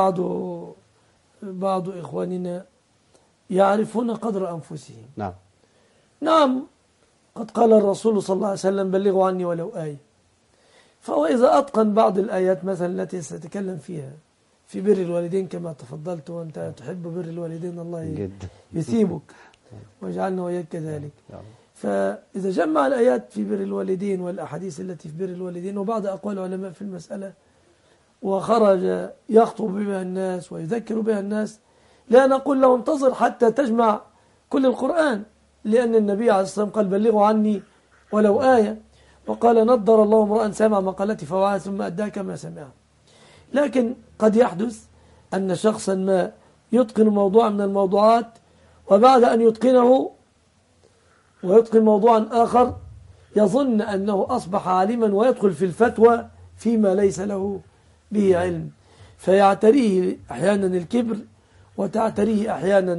بعض إخواننا يعرفون قدر أنفسهم. نعم قد قال الرسول صلى الله عليه وسلم بلغوا عني ولو آية. فهو إذا أتقن بعض الآيات مثلا التي سأتكلم فيها في بر الوالدين كما تفضلت، وأنت تحب بر الوالدين، الله يثيبك ويجعلنا وإياك كذلك. فإذا جمع الآيات في بر الوالدين والأحاديث التي في بر الوالدين وبعض أقوال العلماء في المسألة وخرج يخطب بها الناس ويذكر بها الناس، لا نقول له انتظر حتى تجمع كل القرآن، لأن النبي عليه الصلاة والسلام قال بلغوا عني ولو آية، وقال نضر الله امرأ سمع مقالتي فوعاها ثم أداها كما سمعها. لكن قد يحدث أن شخصا ما يتقن موضوع من الموضوعات، وبعد أن يتقنه ويتقن موضوعا آخر يظن أنه أصبح عالما ويدخل في الفتوى فيما ليس له به علم، فيعتريه أحيانا الكبر وتعتريه أحيانا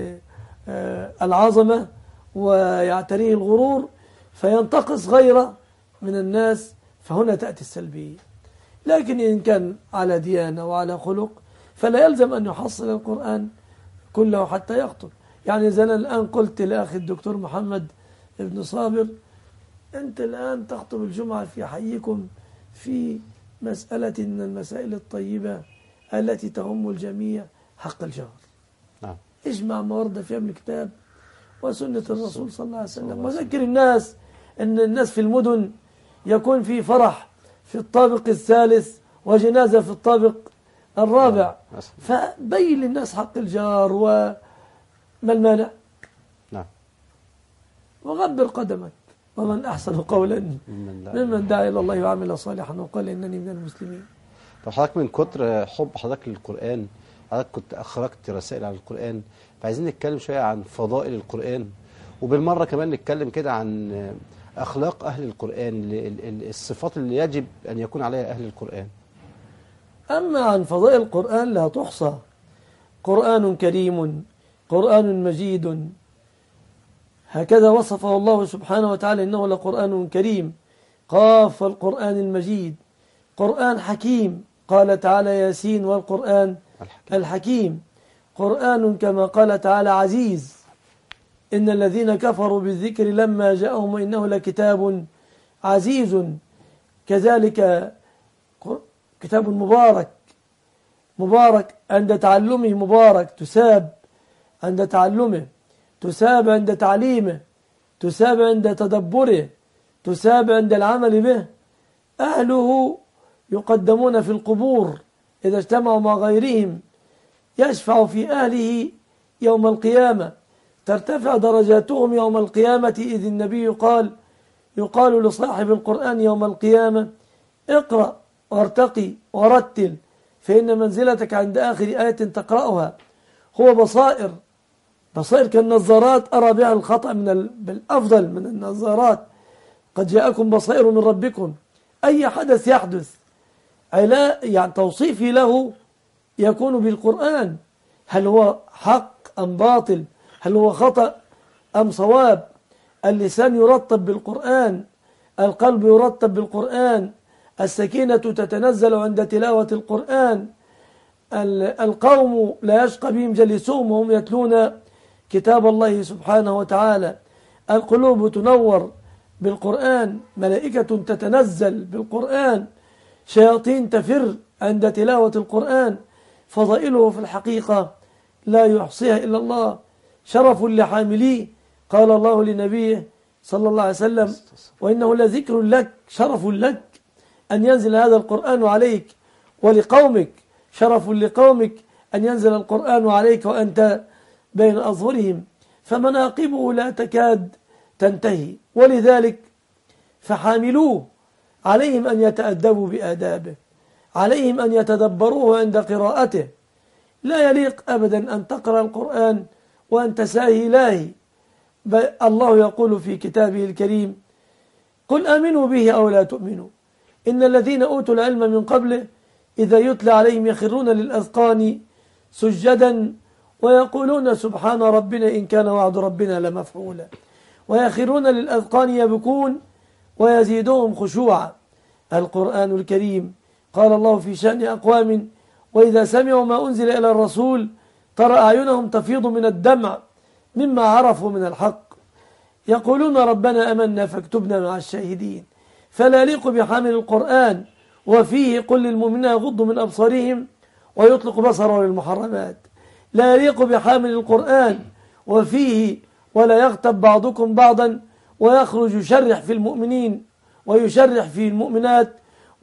العظمة ويعتريه الغرور فينتقص غيره من الناس، فهنا تأتي السلبية. لكن إن كان على ديانة وعلى خلق فلا يلزم أن يحصل القرآن كله حتى يخطب. يعني إذا أنا الآن قلت لأخي الدكتور محمد ابن صابر أنت الآن تخطب الجمعة في حيكم في مسألة من المسائل الطيبة التي تهم الجميع، حق الجار. اجمع ما ورد فيها من الكتاب وسنة الرسول صلى الله عليه وسلم، وذكر الناس أن الناس في المدن يكون في فرح في الطابق الثالث وجنازة في الطابق الرابع، فبين للناس حق الجار وما المانع. وغبر قدمك، ومن أحسن قولا ممن دعا إلى الله وعمل صالحا وقال إنني من المسلمين. طب حضرتك من كتر حب حضرتك للقرآن، حضرتك كنت أخرجت رسائل عن القرآن، فعايزين نتكلم شوية عن فضائل القرآن، وبالمرة كمان نتكلم كده عن أخلاق أهل القرآن، الصفات اللي يجب أن يكون عليها أهل القرآن. أما عن فضائل القرآن لا تحصى. قرآن كريم، قرآن مجيد، هكذا وصفه الله سبحانه وتعالى، إنه لقرآن كريم، قاف القرآن المجيد، قرآن حكيم، قال تعالى ياسين والقرآن الحكيم، قرآن كما قال تعالى عزيز، إن الذين كفروا بالذكر لما جاءهم إنه لكتاب عزيز، كذلك كتاب مبارك، مبارك عند تعلمه، مبارك تساب عند تعلمه، تساب عند تعليمه، تساب عند تدبره، تساب عند العمل به. أهله يقدمون في القبور إذا اجتمعوا مع غيرهم، يشفع في أهله يوم القيامة، ترتفع درجاتهم يوم القيامة، إذ النبي يقال لصاحب القرآن يوم القيامة اقرأ وارتقي ورتل، فإن منزلتك عند آخر آية تقرأها. هو بصائر كالنظارات أرى بها الخطأ بالأفضل من النظارات. قد جاءكم بصائر من ربكم. أي حدث يحدث يعني توصيفي له يكون بالقرآن، هل هو حق أم باطل، هل هو خطأ أم صواب. اللسان يرطب بالقرآن، القلب يرطب بالقرآن، السكينة تتنزل عند تلاوة القرآن، القوم لا يشقى بهم جلسهم وهم يتلون كتاب الله سبحانه وتعالى، القلوب تنور بالقرآن، ملائكة تتنزل بالقرآن، شياطين تفر عند تلاوة القرآن. فضائله في الحقيقة لا يحصيها إلا الله، شرف لحامليه. قال الله لنبيه صلى الله عليه وسلم وإنه لذكر لك، شرف لك أن ينزل هذا القرآن عليك، ولقومك شرف لقومك أن ينزل القرآن عليك وأنت بين أظهرهم، فمناقبه لا تكاد تنتهي. ولذلك فحاملوه عليهم أن يتأدبوا بآدابه، عليهم أن يتدبروه عند قراءته. لا يليق أبدا أن تقرأ القرآن وأنت ساهي لاهي. الله يقول في كتابه الكريم قل آمنوا به أو لا تؤمنوا إن الذين أوتوا العلم من قبله إذا يتلى عليهم يخرون للأذقان سجدا ويقولون سبحان ربنا إن كان وعد ربنا لمفعولا، ويخرون للأذقان يبكون ويزيدهم خشوعا. القرآن الكريم قال الله في شأن أقوام وإذا سمعوا ما أنزل إلى الرسول ترى أعينهم تفيض من الدمع مما عرفوا من الحق، يقولون ربنا أمنا فاكتبنا مع الشاهدين. فلا يليق بحامل القرآن وفيه قل للمؤمنين يغضوا من أبصارهم ويطلق بصره للمحرمات، لا يليق بحامل القرآن وفيه ولا يغتب بعضكم بعضا ويخرج يشرح في المؤمنين ويشرح في المؤمنات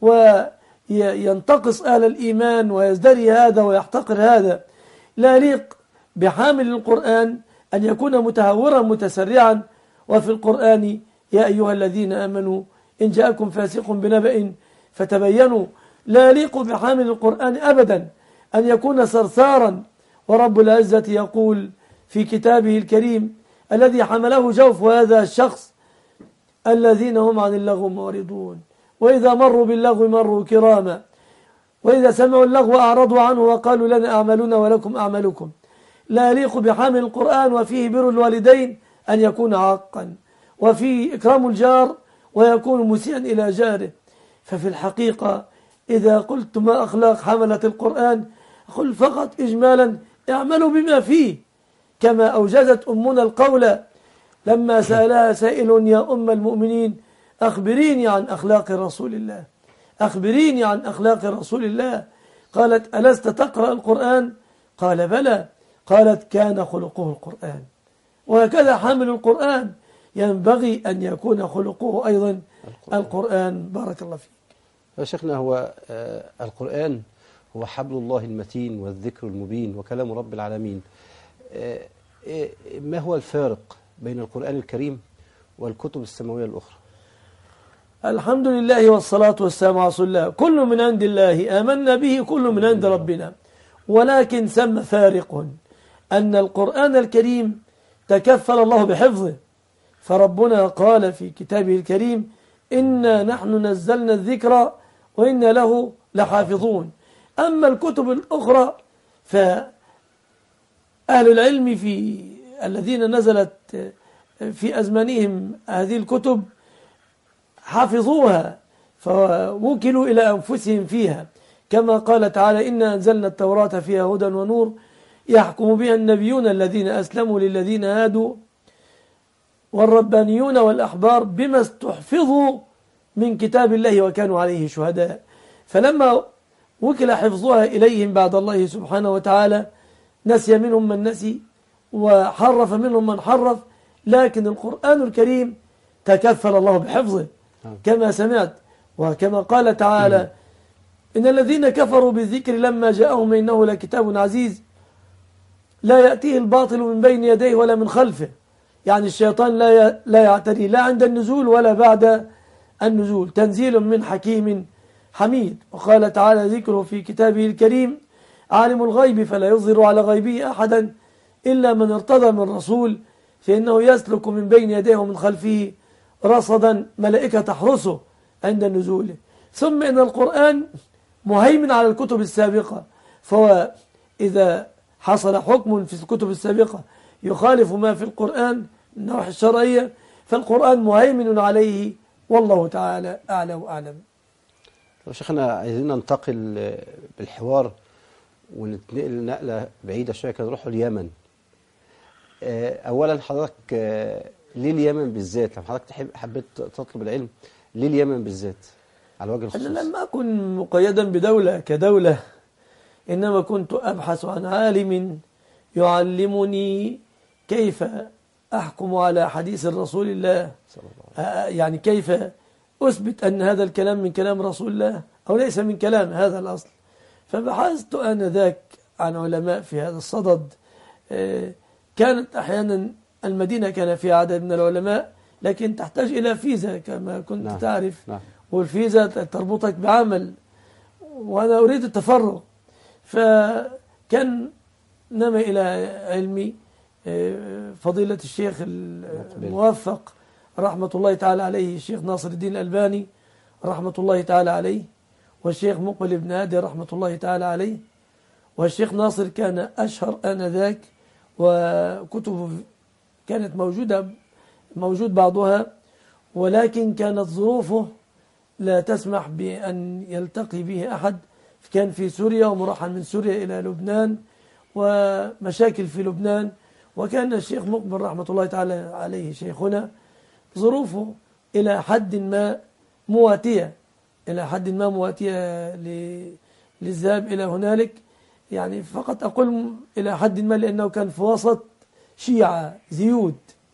وينتقص أهل الإيمان ويزدري هذا ويحتقر هذا. لا يليق بحامل القرآن أن يكون متهورا متسرعا. وفي القرآن يا أيها الذين آمنوا إن جاءكم فاسق بنبأ فتبينوا. لا يليق بحامل القرآن أبدا أن يكون صرصارا. ورب العزة يقول في كتابه الكريم الذي حمله جوف هذا الشخص الذين هم عن اللغو معرضون وإذا مروا باللغو مروا كراما وإذا سمعوا اللغو أعرضوا عنه وقالوا لنا أعمالنا ولكم أعمالكم. لا يليق بحامل القرآن وفيه بر الوالدين أن يكون عاقا، وفيه إكرام الجار ويكون مسيئا إلى جاره. ففي الحقيقة إذا قلت ما أخلاق حملة القرآن أقول فقط إجمالا اعملوا بما فيه، كما أوجزت أمنا القول لما سألها سائل يا أم المؤمنين أخبريني عن أخلاق رسول الله، أخبريني عن أخلاق رسول الله. قالت ألست تقرأ القرآن؟ قال بلى. قالت كان خلقه القرآن. وهكذا حامل القرآن ينبغي أن يكون خلقه أيضا القرآن. بارك الله فيك يا شيخنا. هو القرآن هو حبل الله المتين والذكر المبين وكلام رب العالمين. ما هو الفارق بين القرآن الكريم والكتب السماوية الأخرى؟ الحمد لله والصلاة والسلام على رسول الله. كل من عند الله آمنا به، كل من عند ربنا. ولكن ثم فارق أن القرآن الكريم تكفل الله بحفظه، فربنا قال في كتابه الكريم إنا نحن نزلنا الذكر وإنا له لحافظون. أما الكتب الأخرى فأهل العلم في الذين نزلت في أزمانهم هذه الكتب حفظوها فوكلوا إلى أنفسهم فيها، كما قال تعالى إنا أنزلنا التوراة فيها هدى ونور يحكم بها النبيون الذين أسلموا للذين هادوا والربانيون والأحبار بما استحفظوا من كتاب الله وكانوا عليه شهداء. فلما وكل حفظها إليهم بعد الله سبحانه وتعالى نسي منهم من نسي وحرف منهم من حرف، لكن القرآن الكريم تكفل الله بحفظه كما سمعت، وكما قال تعالى إن الذين كفروا بالذكر لما جاءهم إنه لكتاب عزيز لا يأتيه الباطل من بين يديه ولا من خلفه. يعني الشيطان لا يعتري لا عند النزول ولا بعد النزول، تنزيل من حكيم حميد. وقال تعالى ذكره في كتابه الكريم عالم الغيب فلا يظهر على غيبه أحدا إلا من ارتضى من رسول فإنه يسلك من بين يديه ومن خلفه رصدا ملائكة تحرسه عند نزوله. ثم إن القرآن مهيمن على الكتب السابقة، فهو إذا حصل حكم في الكتب السابقة يخالف ما في القرآن من النواحي الشرعية فالقرآن مهيمن عليه، والله تعالى أعلى وأعلم. طب شيخنا عايزين ننتقل بالحوار ونتنقل نقلة بعيدة شوية كده، نروح اليمن. أولا حضرتك ليه اليمن بالذات؟ لما حضرتك حبيت تطلب العلم ليه اليمن بالذات على وجه الخصوص؟ أنا لم أكن مقيدا بدولة كدولة، إنما كنت أبحث عن عالم يعلمني كيف أحكم على حديث الرسول الله، يعني كيف أثبت أن هذا الكلام من كلام رسول الله أو ليس من كلام هذا الأصل. فبحثت آنذاك عن علماء في هذا الصدد. كانت أحيانا المدينة كان فيها عدد من العلماء لكن تحتاج إلى فيزا كما كنت تعرف، والفيزا تربطك بعمل، وأنا أريد التفرغ. فكان نما إلى علمي فضيلة الشيخ الموفق رحمة الله تعالى عليه الشيخ ناصر الدين الألباني رحمة الله تعالى عليه، والشيخ مقبل بن هادي رحمة الله تعالى عليه. والشيخ ناصر كان أشهر آنذاك وكتبه كانت موجود بعضها، ولكن كانت ظروفه لا تسمح بأن يلتقي به أحد، كان في سوريا ومرحل من سوريا إلى لبنان ومشاكل في لبنان. وكان الشيخ مقبل رحمة الله تعالى عليه شيخنا ظروفه إلى حد ما مواتية للذهاب إلى هنالك، يعني فقط أقول إلى حد ما لأنه كان في وسط شيعة زيود،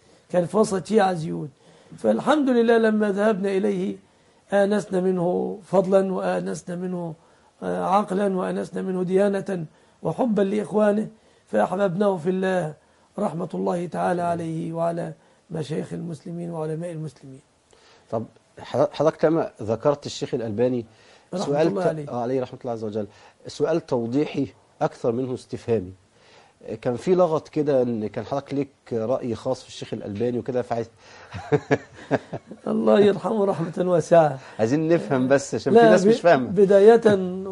فالحمد لله لما ذهبنا إليه آنسنا منه فضلا وآنسنا منه عقلا وآنسنا منه ديانة وحبا لإخوانه، فأحببناه في الله رحمة الله تعالى عليه وعلى مشايخ المسلمين وعلماء المسلمين. طب حضرتك لما ذكرت الشيخ الألباني سؤال عليه رحمة الله عز وجل، سؤال توضيحي أكثر منه استفهامي. كان في لغط كده ان كان حضرتك ليك رأي خاص في الشيخ الألباني وكده فعايز الله يرحمه رحمة واسعة. عايزين نفهم بس عشان في ناس مش فاهمة. بداية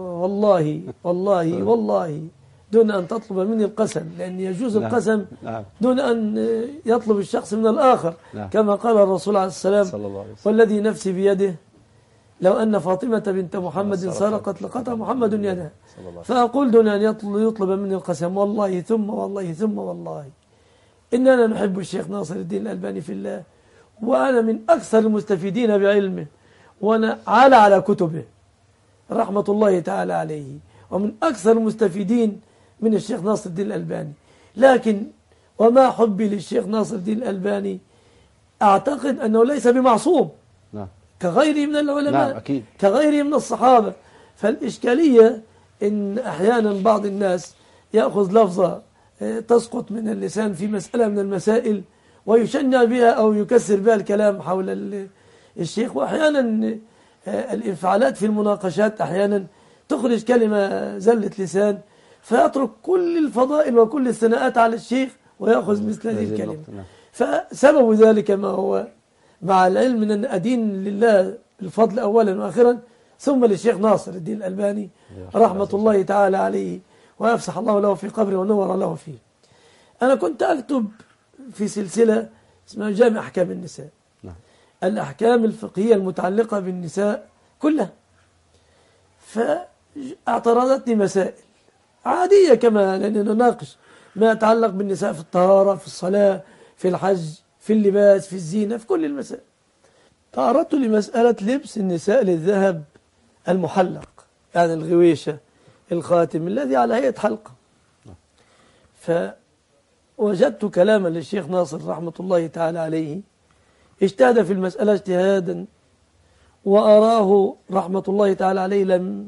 والله دون أن تطلب مني القسم، لأن يجوز القسم دون أن يطلب الشخص من الآخر، كما قال الرسول عليه السلام والذي نفسي بيده لو أن فاطمة بنت محمد سرقت لقطع محمد يدها. فأقول دون أن يطلب مني القسم والله ثم والله إننا نحب الشيخ ناصر الدين الألباني في الله، وأنا من أكثر المستفيدين بعلمه، وأنا على كتبه رحمة الله تعالى عليه، ومن أكثر المستفيدين من الشيخ ناصر الدين الألباني. لكن وما حبي للشيخ ناصر الدين الألباني أعتقد أنه ليس بمعصوم كغيره من العلماء، كغيره من الصحابة. فالإشكالية إن أحيانا بعض الناس يأخذ لفظة تسقط من اللسان في مسألة من المسائل ويشنع بها أو يكسر بها الكلام حول الشيخ، وأحيانا الانفعالات في المناقشات أحيانا تخرج كلمة زلة لسان فيترك كل الفضائل وكل الثناءات على الشيخ ويأخذ مثل هذه الكلمة. فسبب ذلك ما هو مع العلم أن أدين لله الفضل أولا وآخرا، ثم للشيخ ناصر الدين الألباني رحمة الله تعالى عليه، ويفسح الله له في قبره ونور له فيه. أنا كنت أكتب في سلسلة اسمها جامع أحكام النساء، الأحكام الفقهية المتعلقة بالنساء كلها. فاعترضتني مسائل عادية كما لأننا نناقش ما يتعلق بالنساء في الطهارة، في الصلاة، في الحج، في اللباس، في الزينة، في كل المسائل. تعرضت لمسألة لبس النساء للذهب المحلق، يعني الغويشة، الخاتم الذي على هيئة حلقة. فوجدت كلاما للشيخ ناصر رحمة الله تعالى عليه، اجتهد في المسألة اجتهادا، وأراه رحمة الله تعالى عليه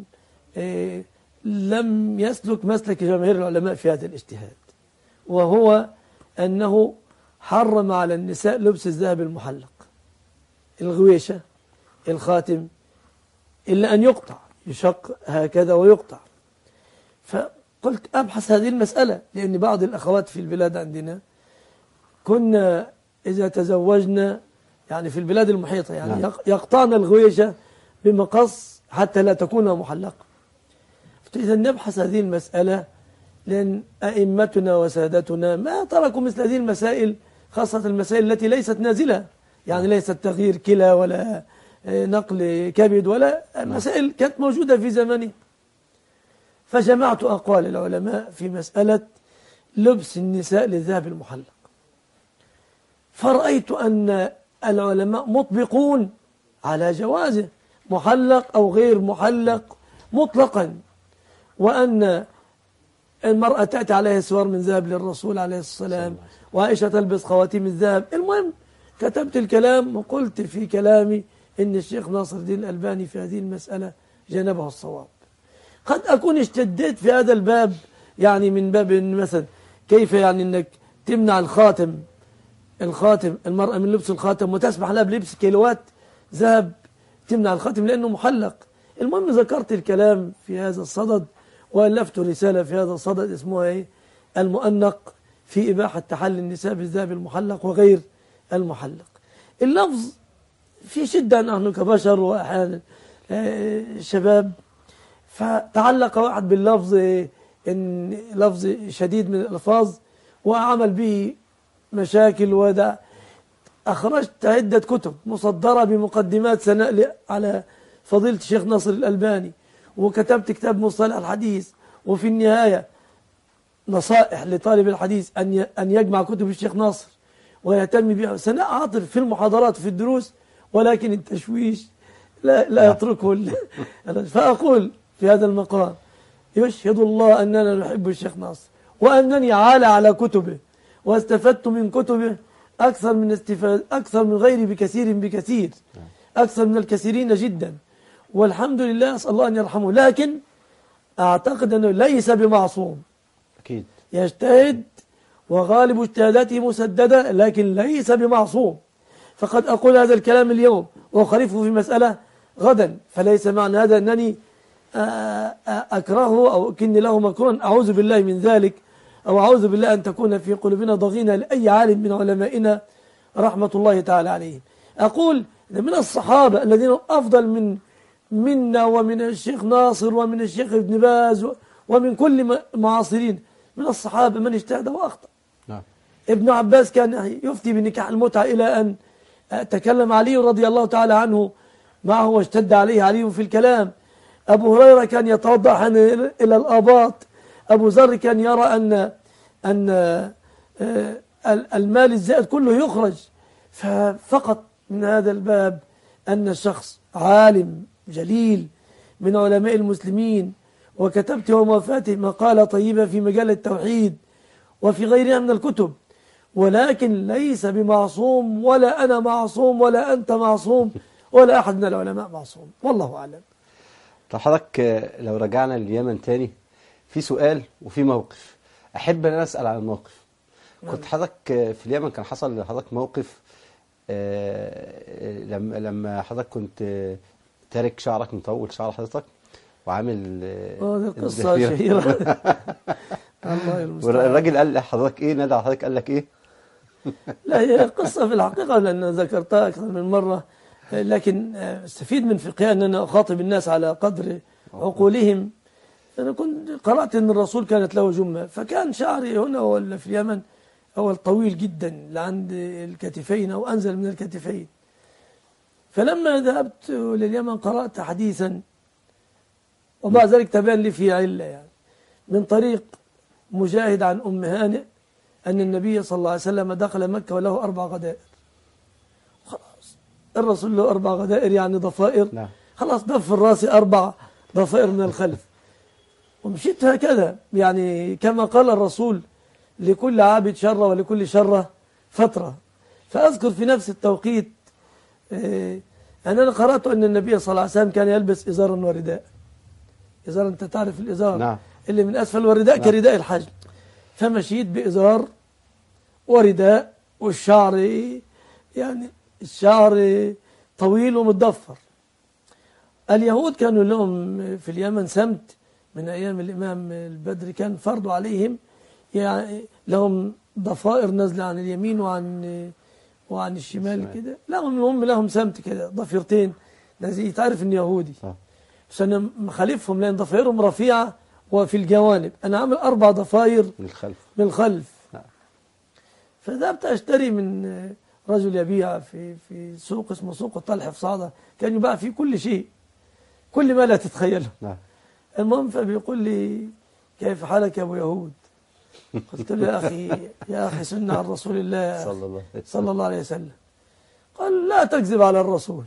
لم يسلك مسلك جماهير العلماء في هذا الاجتهاد، وهو أنه حرم على النساء لبس الذهب المحلق، الغويشة، الخاتم، إلا أن يقطع، يشق هكذا ويقطع. فقلت أبحث هذه المسألة، لأن بعض الأخوات في البلاد عندنا كنا إذا تزوجنا يعني في البلاد المحيطة يعني يقطعن الغويشة بمقص حتى لا تكون محلقة. إذا نبحث هذه المسألة، لأن أئمتنا وسادتنا ما تركوا مثل هذه المسائل، خاصة المسائل التي ليست نازلة، يعني ليست تغيير كلى ولا نقل كبد ولا مسائل كانت موجودة في زمانه. فجمعت أقوال العلماء في مسألة لبس النساء للذهب المحلق، فرأيت أن العلماء مطبقون على جوازه، محلق أو غير محلق مطلقا، وأن المرأة تأتي عليها سوار من ذهب للرسول عليه السلام، وعائشة تلبس خواتيم الذهب. المهم كتبت الكلام، وقلت في كلامي إن الشيخ ناصر الدين الألباني في هذه المسألة جنبه الصواب. قد أكون اشتديت في هذا الباب، يعني من باب مثلا كيف يعني أنك تمنع الخاتم المرأة من لبس الخاتم وتسمح لها بلبس كيلوات ذهب، تمنع الخاتم لأنه محلق. المهم ذكرت الكلام في هذا الصدد، وألفت رسالة في هذا الصدد اسمها المؤنق في إباحة تحلي النساء بالذهب المحلق وغير المحلق. اللفظ في شدة نحن كبشر وأحيانا شباب، فتعلق واحد باللفظ إن لفظ شديد من الألفاظ وعمل به مشاكل. وده أخرجت عدة كتب مصدرة بمقدمات ثناء على فضيلة الشيخ ناصر الألباني، وكتبت كتاب مصطلح الحديث، وفي النهاية نصائح لطالب الحديث أن يجمع كتب الشيخ ناصر ويهتم بها، ثناء عاطر في المحاضرات وفي الدروس، ولكن التشويش لا يتركه. فأقول في هذا المقام: يشهد الله أننا نحب الشيخ ناصر، وأنني عالى على كتبه واستفدت من كتبه أكثر من غيري بكثير، أكثر من الكثيرين جدا، والحمد لله، أسأل الله أن يرحمه. لكن أعتقد أنه ليس بمعصوم، أكيد يجتهد وغالب اجتهاداته مسددة، لكن ليس بمعصوم. فقد أقول هذا الكلام اليوم وأخالفه في مسألة غدا، فليس معنى هذا أنني أكرهه أو أكن له مكروها، أعوذ بالله من ذلك، أو أعوذ بالله أن تكون في قلوبنا ضغينة لأي عالم من علمائنا رحمة الله تعالى عليهم. أقول إن من الصحابة الذين أفضل منا ومن الشيخ ناصر ومن الشيخ ابن باز ومن كل معاصرين من الصحابة من اجتهد وأخطأ. ابن عباس كان يفتي بنكاح المتعة إلى أن تكلم علي رضي الله تعالى عنه معه واشتد عليه علي في الكلام. أبو هريرة كان يتوضأ إلى الآباط. أبو ذر كان يرى أن المال الزائد كله يخرج. ففقط من هذا الباب أن الشخص عالم جليل من علماء المسلمين، وكتبت يوم وفاته مقالة طيبة في مجال التوحيد وفي غيرها من الكتب، ولكن ليس بمعصوم، ولا أنا معصوم ولا أنت معصوم ولا أحد من العلماء معصوم، والله أعلم. طب حضرتك لو رجعنا لليمن تاني، في سؤال وفي موقف، أحب أن أسأل عن الموقف. كنت حضرتك في اليمن كان حصل لحضرتك موقف لما حضرتك كنت تارك شعرك، مطول شعر حضرتك وعامل قصة شهيرة. الله المستعان. والراجل قال لحضرتك ايه، نادى على حضرتك قال لك ايه؟ لا، هي قصة في الحقيقة لأن ذكرتها أكثر من مرة، لكن استفيد من فقهها أن أنا أخاطب الناس على قدر عقولهم. أنا كنت قرأت أن الرسول كانت له جمة، فكان شعري هنا ولا في اليمن أول طويل جدا لعند الكتفين أو أنزل من الكتفين. فلما ذهبت لليمن قرأت حديثا، ومع ذلك تبان لي في علة يعني من طريق مجاهد عن أم هانئ أن النبي صلى الله عليه وسلم دخل مكة وله 4 غدائر. خلاص الرسول له 4 غدائر يعني ضفائر. نعم. خلاص ضف الراس 4 ضفائر من الخلف. ومشيت هكذا يعني كما قال الرسول لكل عابد شرة ولكل شرة فترة. فأذكر في نفس التوقيت أنا قرأت أن النبي صلى الله عليه وسلم كان يلبس إزارا ورداء. إزار، أنت تعرف الإزار. نعم. اللي من أسفل، والرداء نعم. كرداء الحج. فمشيت بإزار ورداء، والشعر يعني الشعر طويل ومتضفر. اليهود كانوا لهم في اليمن سمت من أيام الإمام البدري، كان فرض عليهم يعني لهم ضفائر نازلة عن اليمين وعن الشمال كده. لهم سمت كده ضفيرتين لازم يتعرف إن يهودي. بس أنا مخالفهم لأن ضفائرهم رفيعة وفي الجوانب. أنا عامل 4 ضفائر من الخلف. فذهبت أشتري من رجل يبيع في سوق اسمه سوق الطلح في صعدة، كان يباع فيه كل شيء، كل ما لا تتخيله. المهم فبيقول لي كيف حالك يا أبو يهود؟ قلت له يا أخي سنة عن رسول الله صلى الله عليه وسلم. قال لا تكذب على الرسول.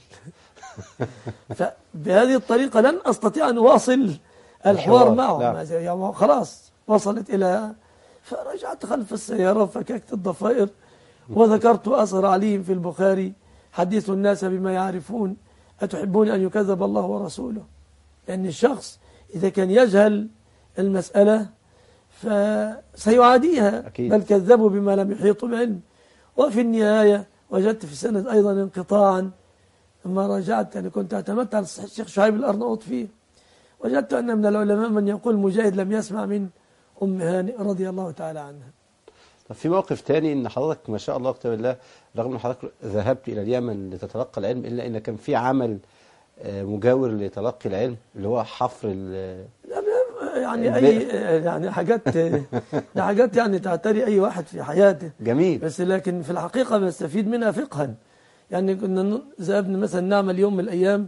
فبهذه الطريقة لن أستطيع أن أواصل الحوار معه. يعني خلاص وصلت إلى، فرجعت خلف السيارة فككت الضفائر وذكرت أثر علي في البخاري: حدثوا الناس بما يعرفون أتحبون أن يكذب الله ورسوله. لأن الشخص إذا كان يجهل المسألة فسيعاديها، بل كذبوا بما لم يحيطوا بعلم. وفي النهاية وجدت في السند أيضا انقطاعا. لما رجعت أنا كنت اعتمدت على الشيخ شعيب الأرناؤوط فيه، وجدت أن من العلماء من يقول مجاهد لم يسمع من أم هانئ رضي الله تعالى عنها. في موقف تاني ان حضرتك ما شاء الله كتاب الله، رغم ان حضرتك ذهبت الى اليمن لتتلقى العلم، الا ان كان في عمل مجاور لتلقي العلم اللي هو حفر يعني يعني حاجات يعني تعتري اي واحد في حياته. جميل. بس لكن في الحقيقه بنستفيد منها فقها. يعني كنا ذهبنا مثلا نعمل يوم من الايام،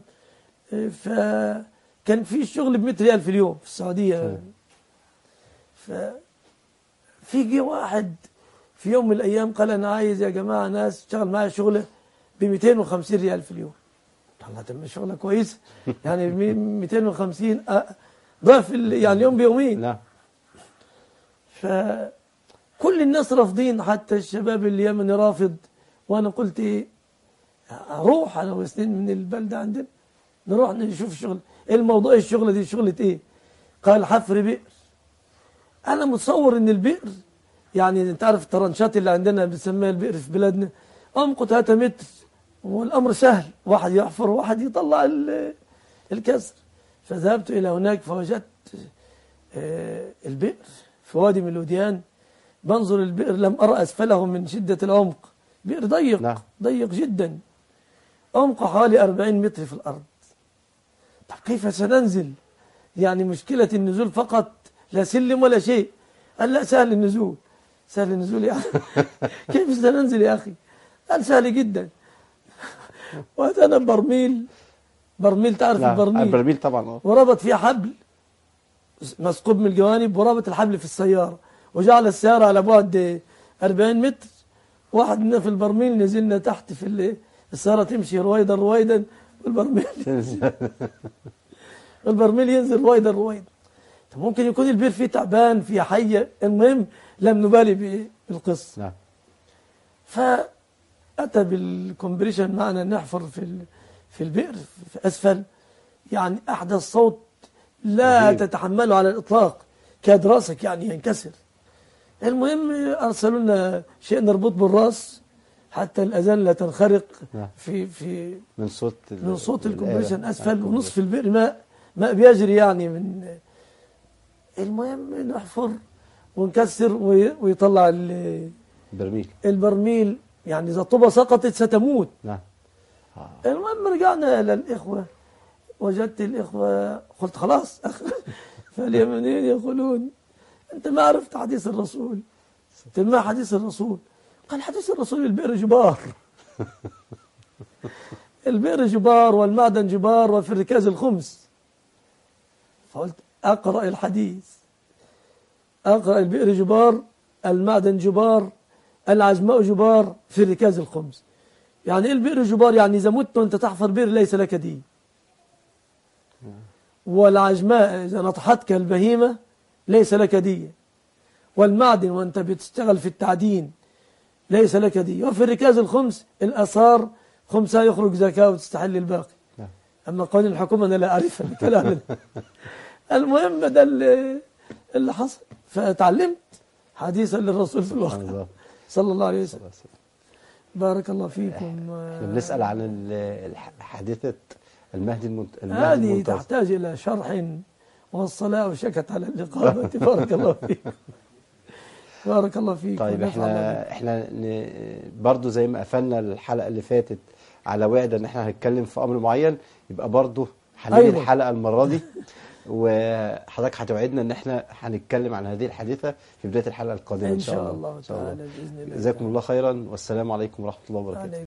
فكان في الشغل ب100 ريال في اليوم في السعوديه. في جه واحد في يوم من الأيام قال أنا عايز يا جماعة ناس تشتغل معايا شغلة ب250 ريال في اليوم. الله، ده شغلة كويسة يعني 250 ضعف يعني اليوم بيومين. نعم. فكل الناس رافضين، حتى الشباب اليمني رافض. وأنا قلت إيه، أروح أنا وسنين من البلدة عندنا نروح نشوف الشغل. إيه الموضوع؟ الشغلة دي شغلة إيه؟ قال حفر بئر. أنا متصور إن البئر يعني أنت عارف الطرنشات اللي عندنا بنسميها البئر في بلادنا عمقه 3 متر، والأمر سهل، واحد يحفر وواحد يطلع الكسر. فذهبت إلى هناك فوجدت البئر في وادي من الوديان. بنظر البئر لم أرى أسفله من شدة العمق. بئر ضيق. نعم. ضيق جدا، عمقه حوالي 40 متر في الأرض. طب كيف سننزل؟ يعني مشكلة النزول فقط، لا سلم ولا شيء. قال لا سهل النزول. سهل النزول يا أخي. كيف سننزل يا أخي؟ قال سهل جدا. وأتانا برميل تعرف البرميل؟ البرميل طبعا. وربط فيه حبل مسقوب من الجوانب، وربط الحبل في السيارة، وجعل السيارة على بعد 40 متر. واحد منا في البرميل، نزلنا تحت في السيارة تمشي رويدا والبرميل ينزل رويدا. ممكن يكون البير فيه تعبان، فيه حية. المهم لم نبالي بالقصة. نعم. فأتى بالكمبريشن معنا نحفر في البئر في أسفل. يعني أحدث صوت لا تتحمله على الإطلاق، كاد راسك يعني ينكسر. المهم أرسلوا لنا شيء نربط بالراس حتى الأذان لا تنخرق في من صوت الكمبريشن أسفل. ونصف البئر ماء بيجري يعني من. المهم نحفر ونكسر ويطلع برميل. البرميل يعني إذا الطوبة سقطت ستموت. نعم. المهم رجعنا للإخوة، وجدت الإخوة قلت خلاص فاليمنيين يقولون أنت ما عرفت حديث الرسول. قلت ما حديث الرسول؟ قال حديث الرسول البئر جبار. البئر جبار والمعدن جبار وفي الركاز الخمس. فقلت أقرأ الحديث، أقرأ البئر جبار، المعدن جبار، العجماء جبار، في الركاز الخمس. يعني إيه البئر جبار؟ يعني إذا مت وأنت تحفر بئر ليس لك دين. والعجماء إذا نطحتك البهيمة ليس لك دية. والمعدن وأنت بتشتغل في التعدين ليس لك دية. وفي الركاز الخمس الآثار خمسها يخرج زكاة وتستحل الباقي. أما قوانين الحكومة أنا لا أعرفها بكلام. المهم ده اللي حصل. فتعلمت حديثا للرسول في الوقت صلى الله عليه وسلم. بارك الله فيكم. بنسأل عن حادثة المهدي هذه المنتظر. تحتاج إلى شرح، والصلاة وشكت على الإقامة. بارك الله فيكم. بارك الله فيكم. طيب احنا برضو زي ما قفلنا الحلقة اللي فاتت على وعد ان احنا هنتكلم في امر معين، يبقى برضو حلقة الحلقة المرة دي، وحضرتك هتوعدنا ان احنا هنتكلم عن هذه الحادثة في بداية الحلقة القادمة ان شاء الله تعالى بإذن الله. جزاكم الله خيرا، والسلام عليكم ورحمة الله وبركاته.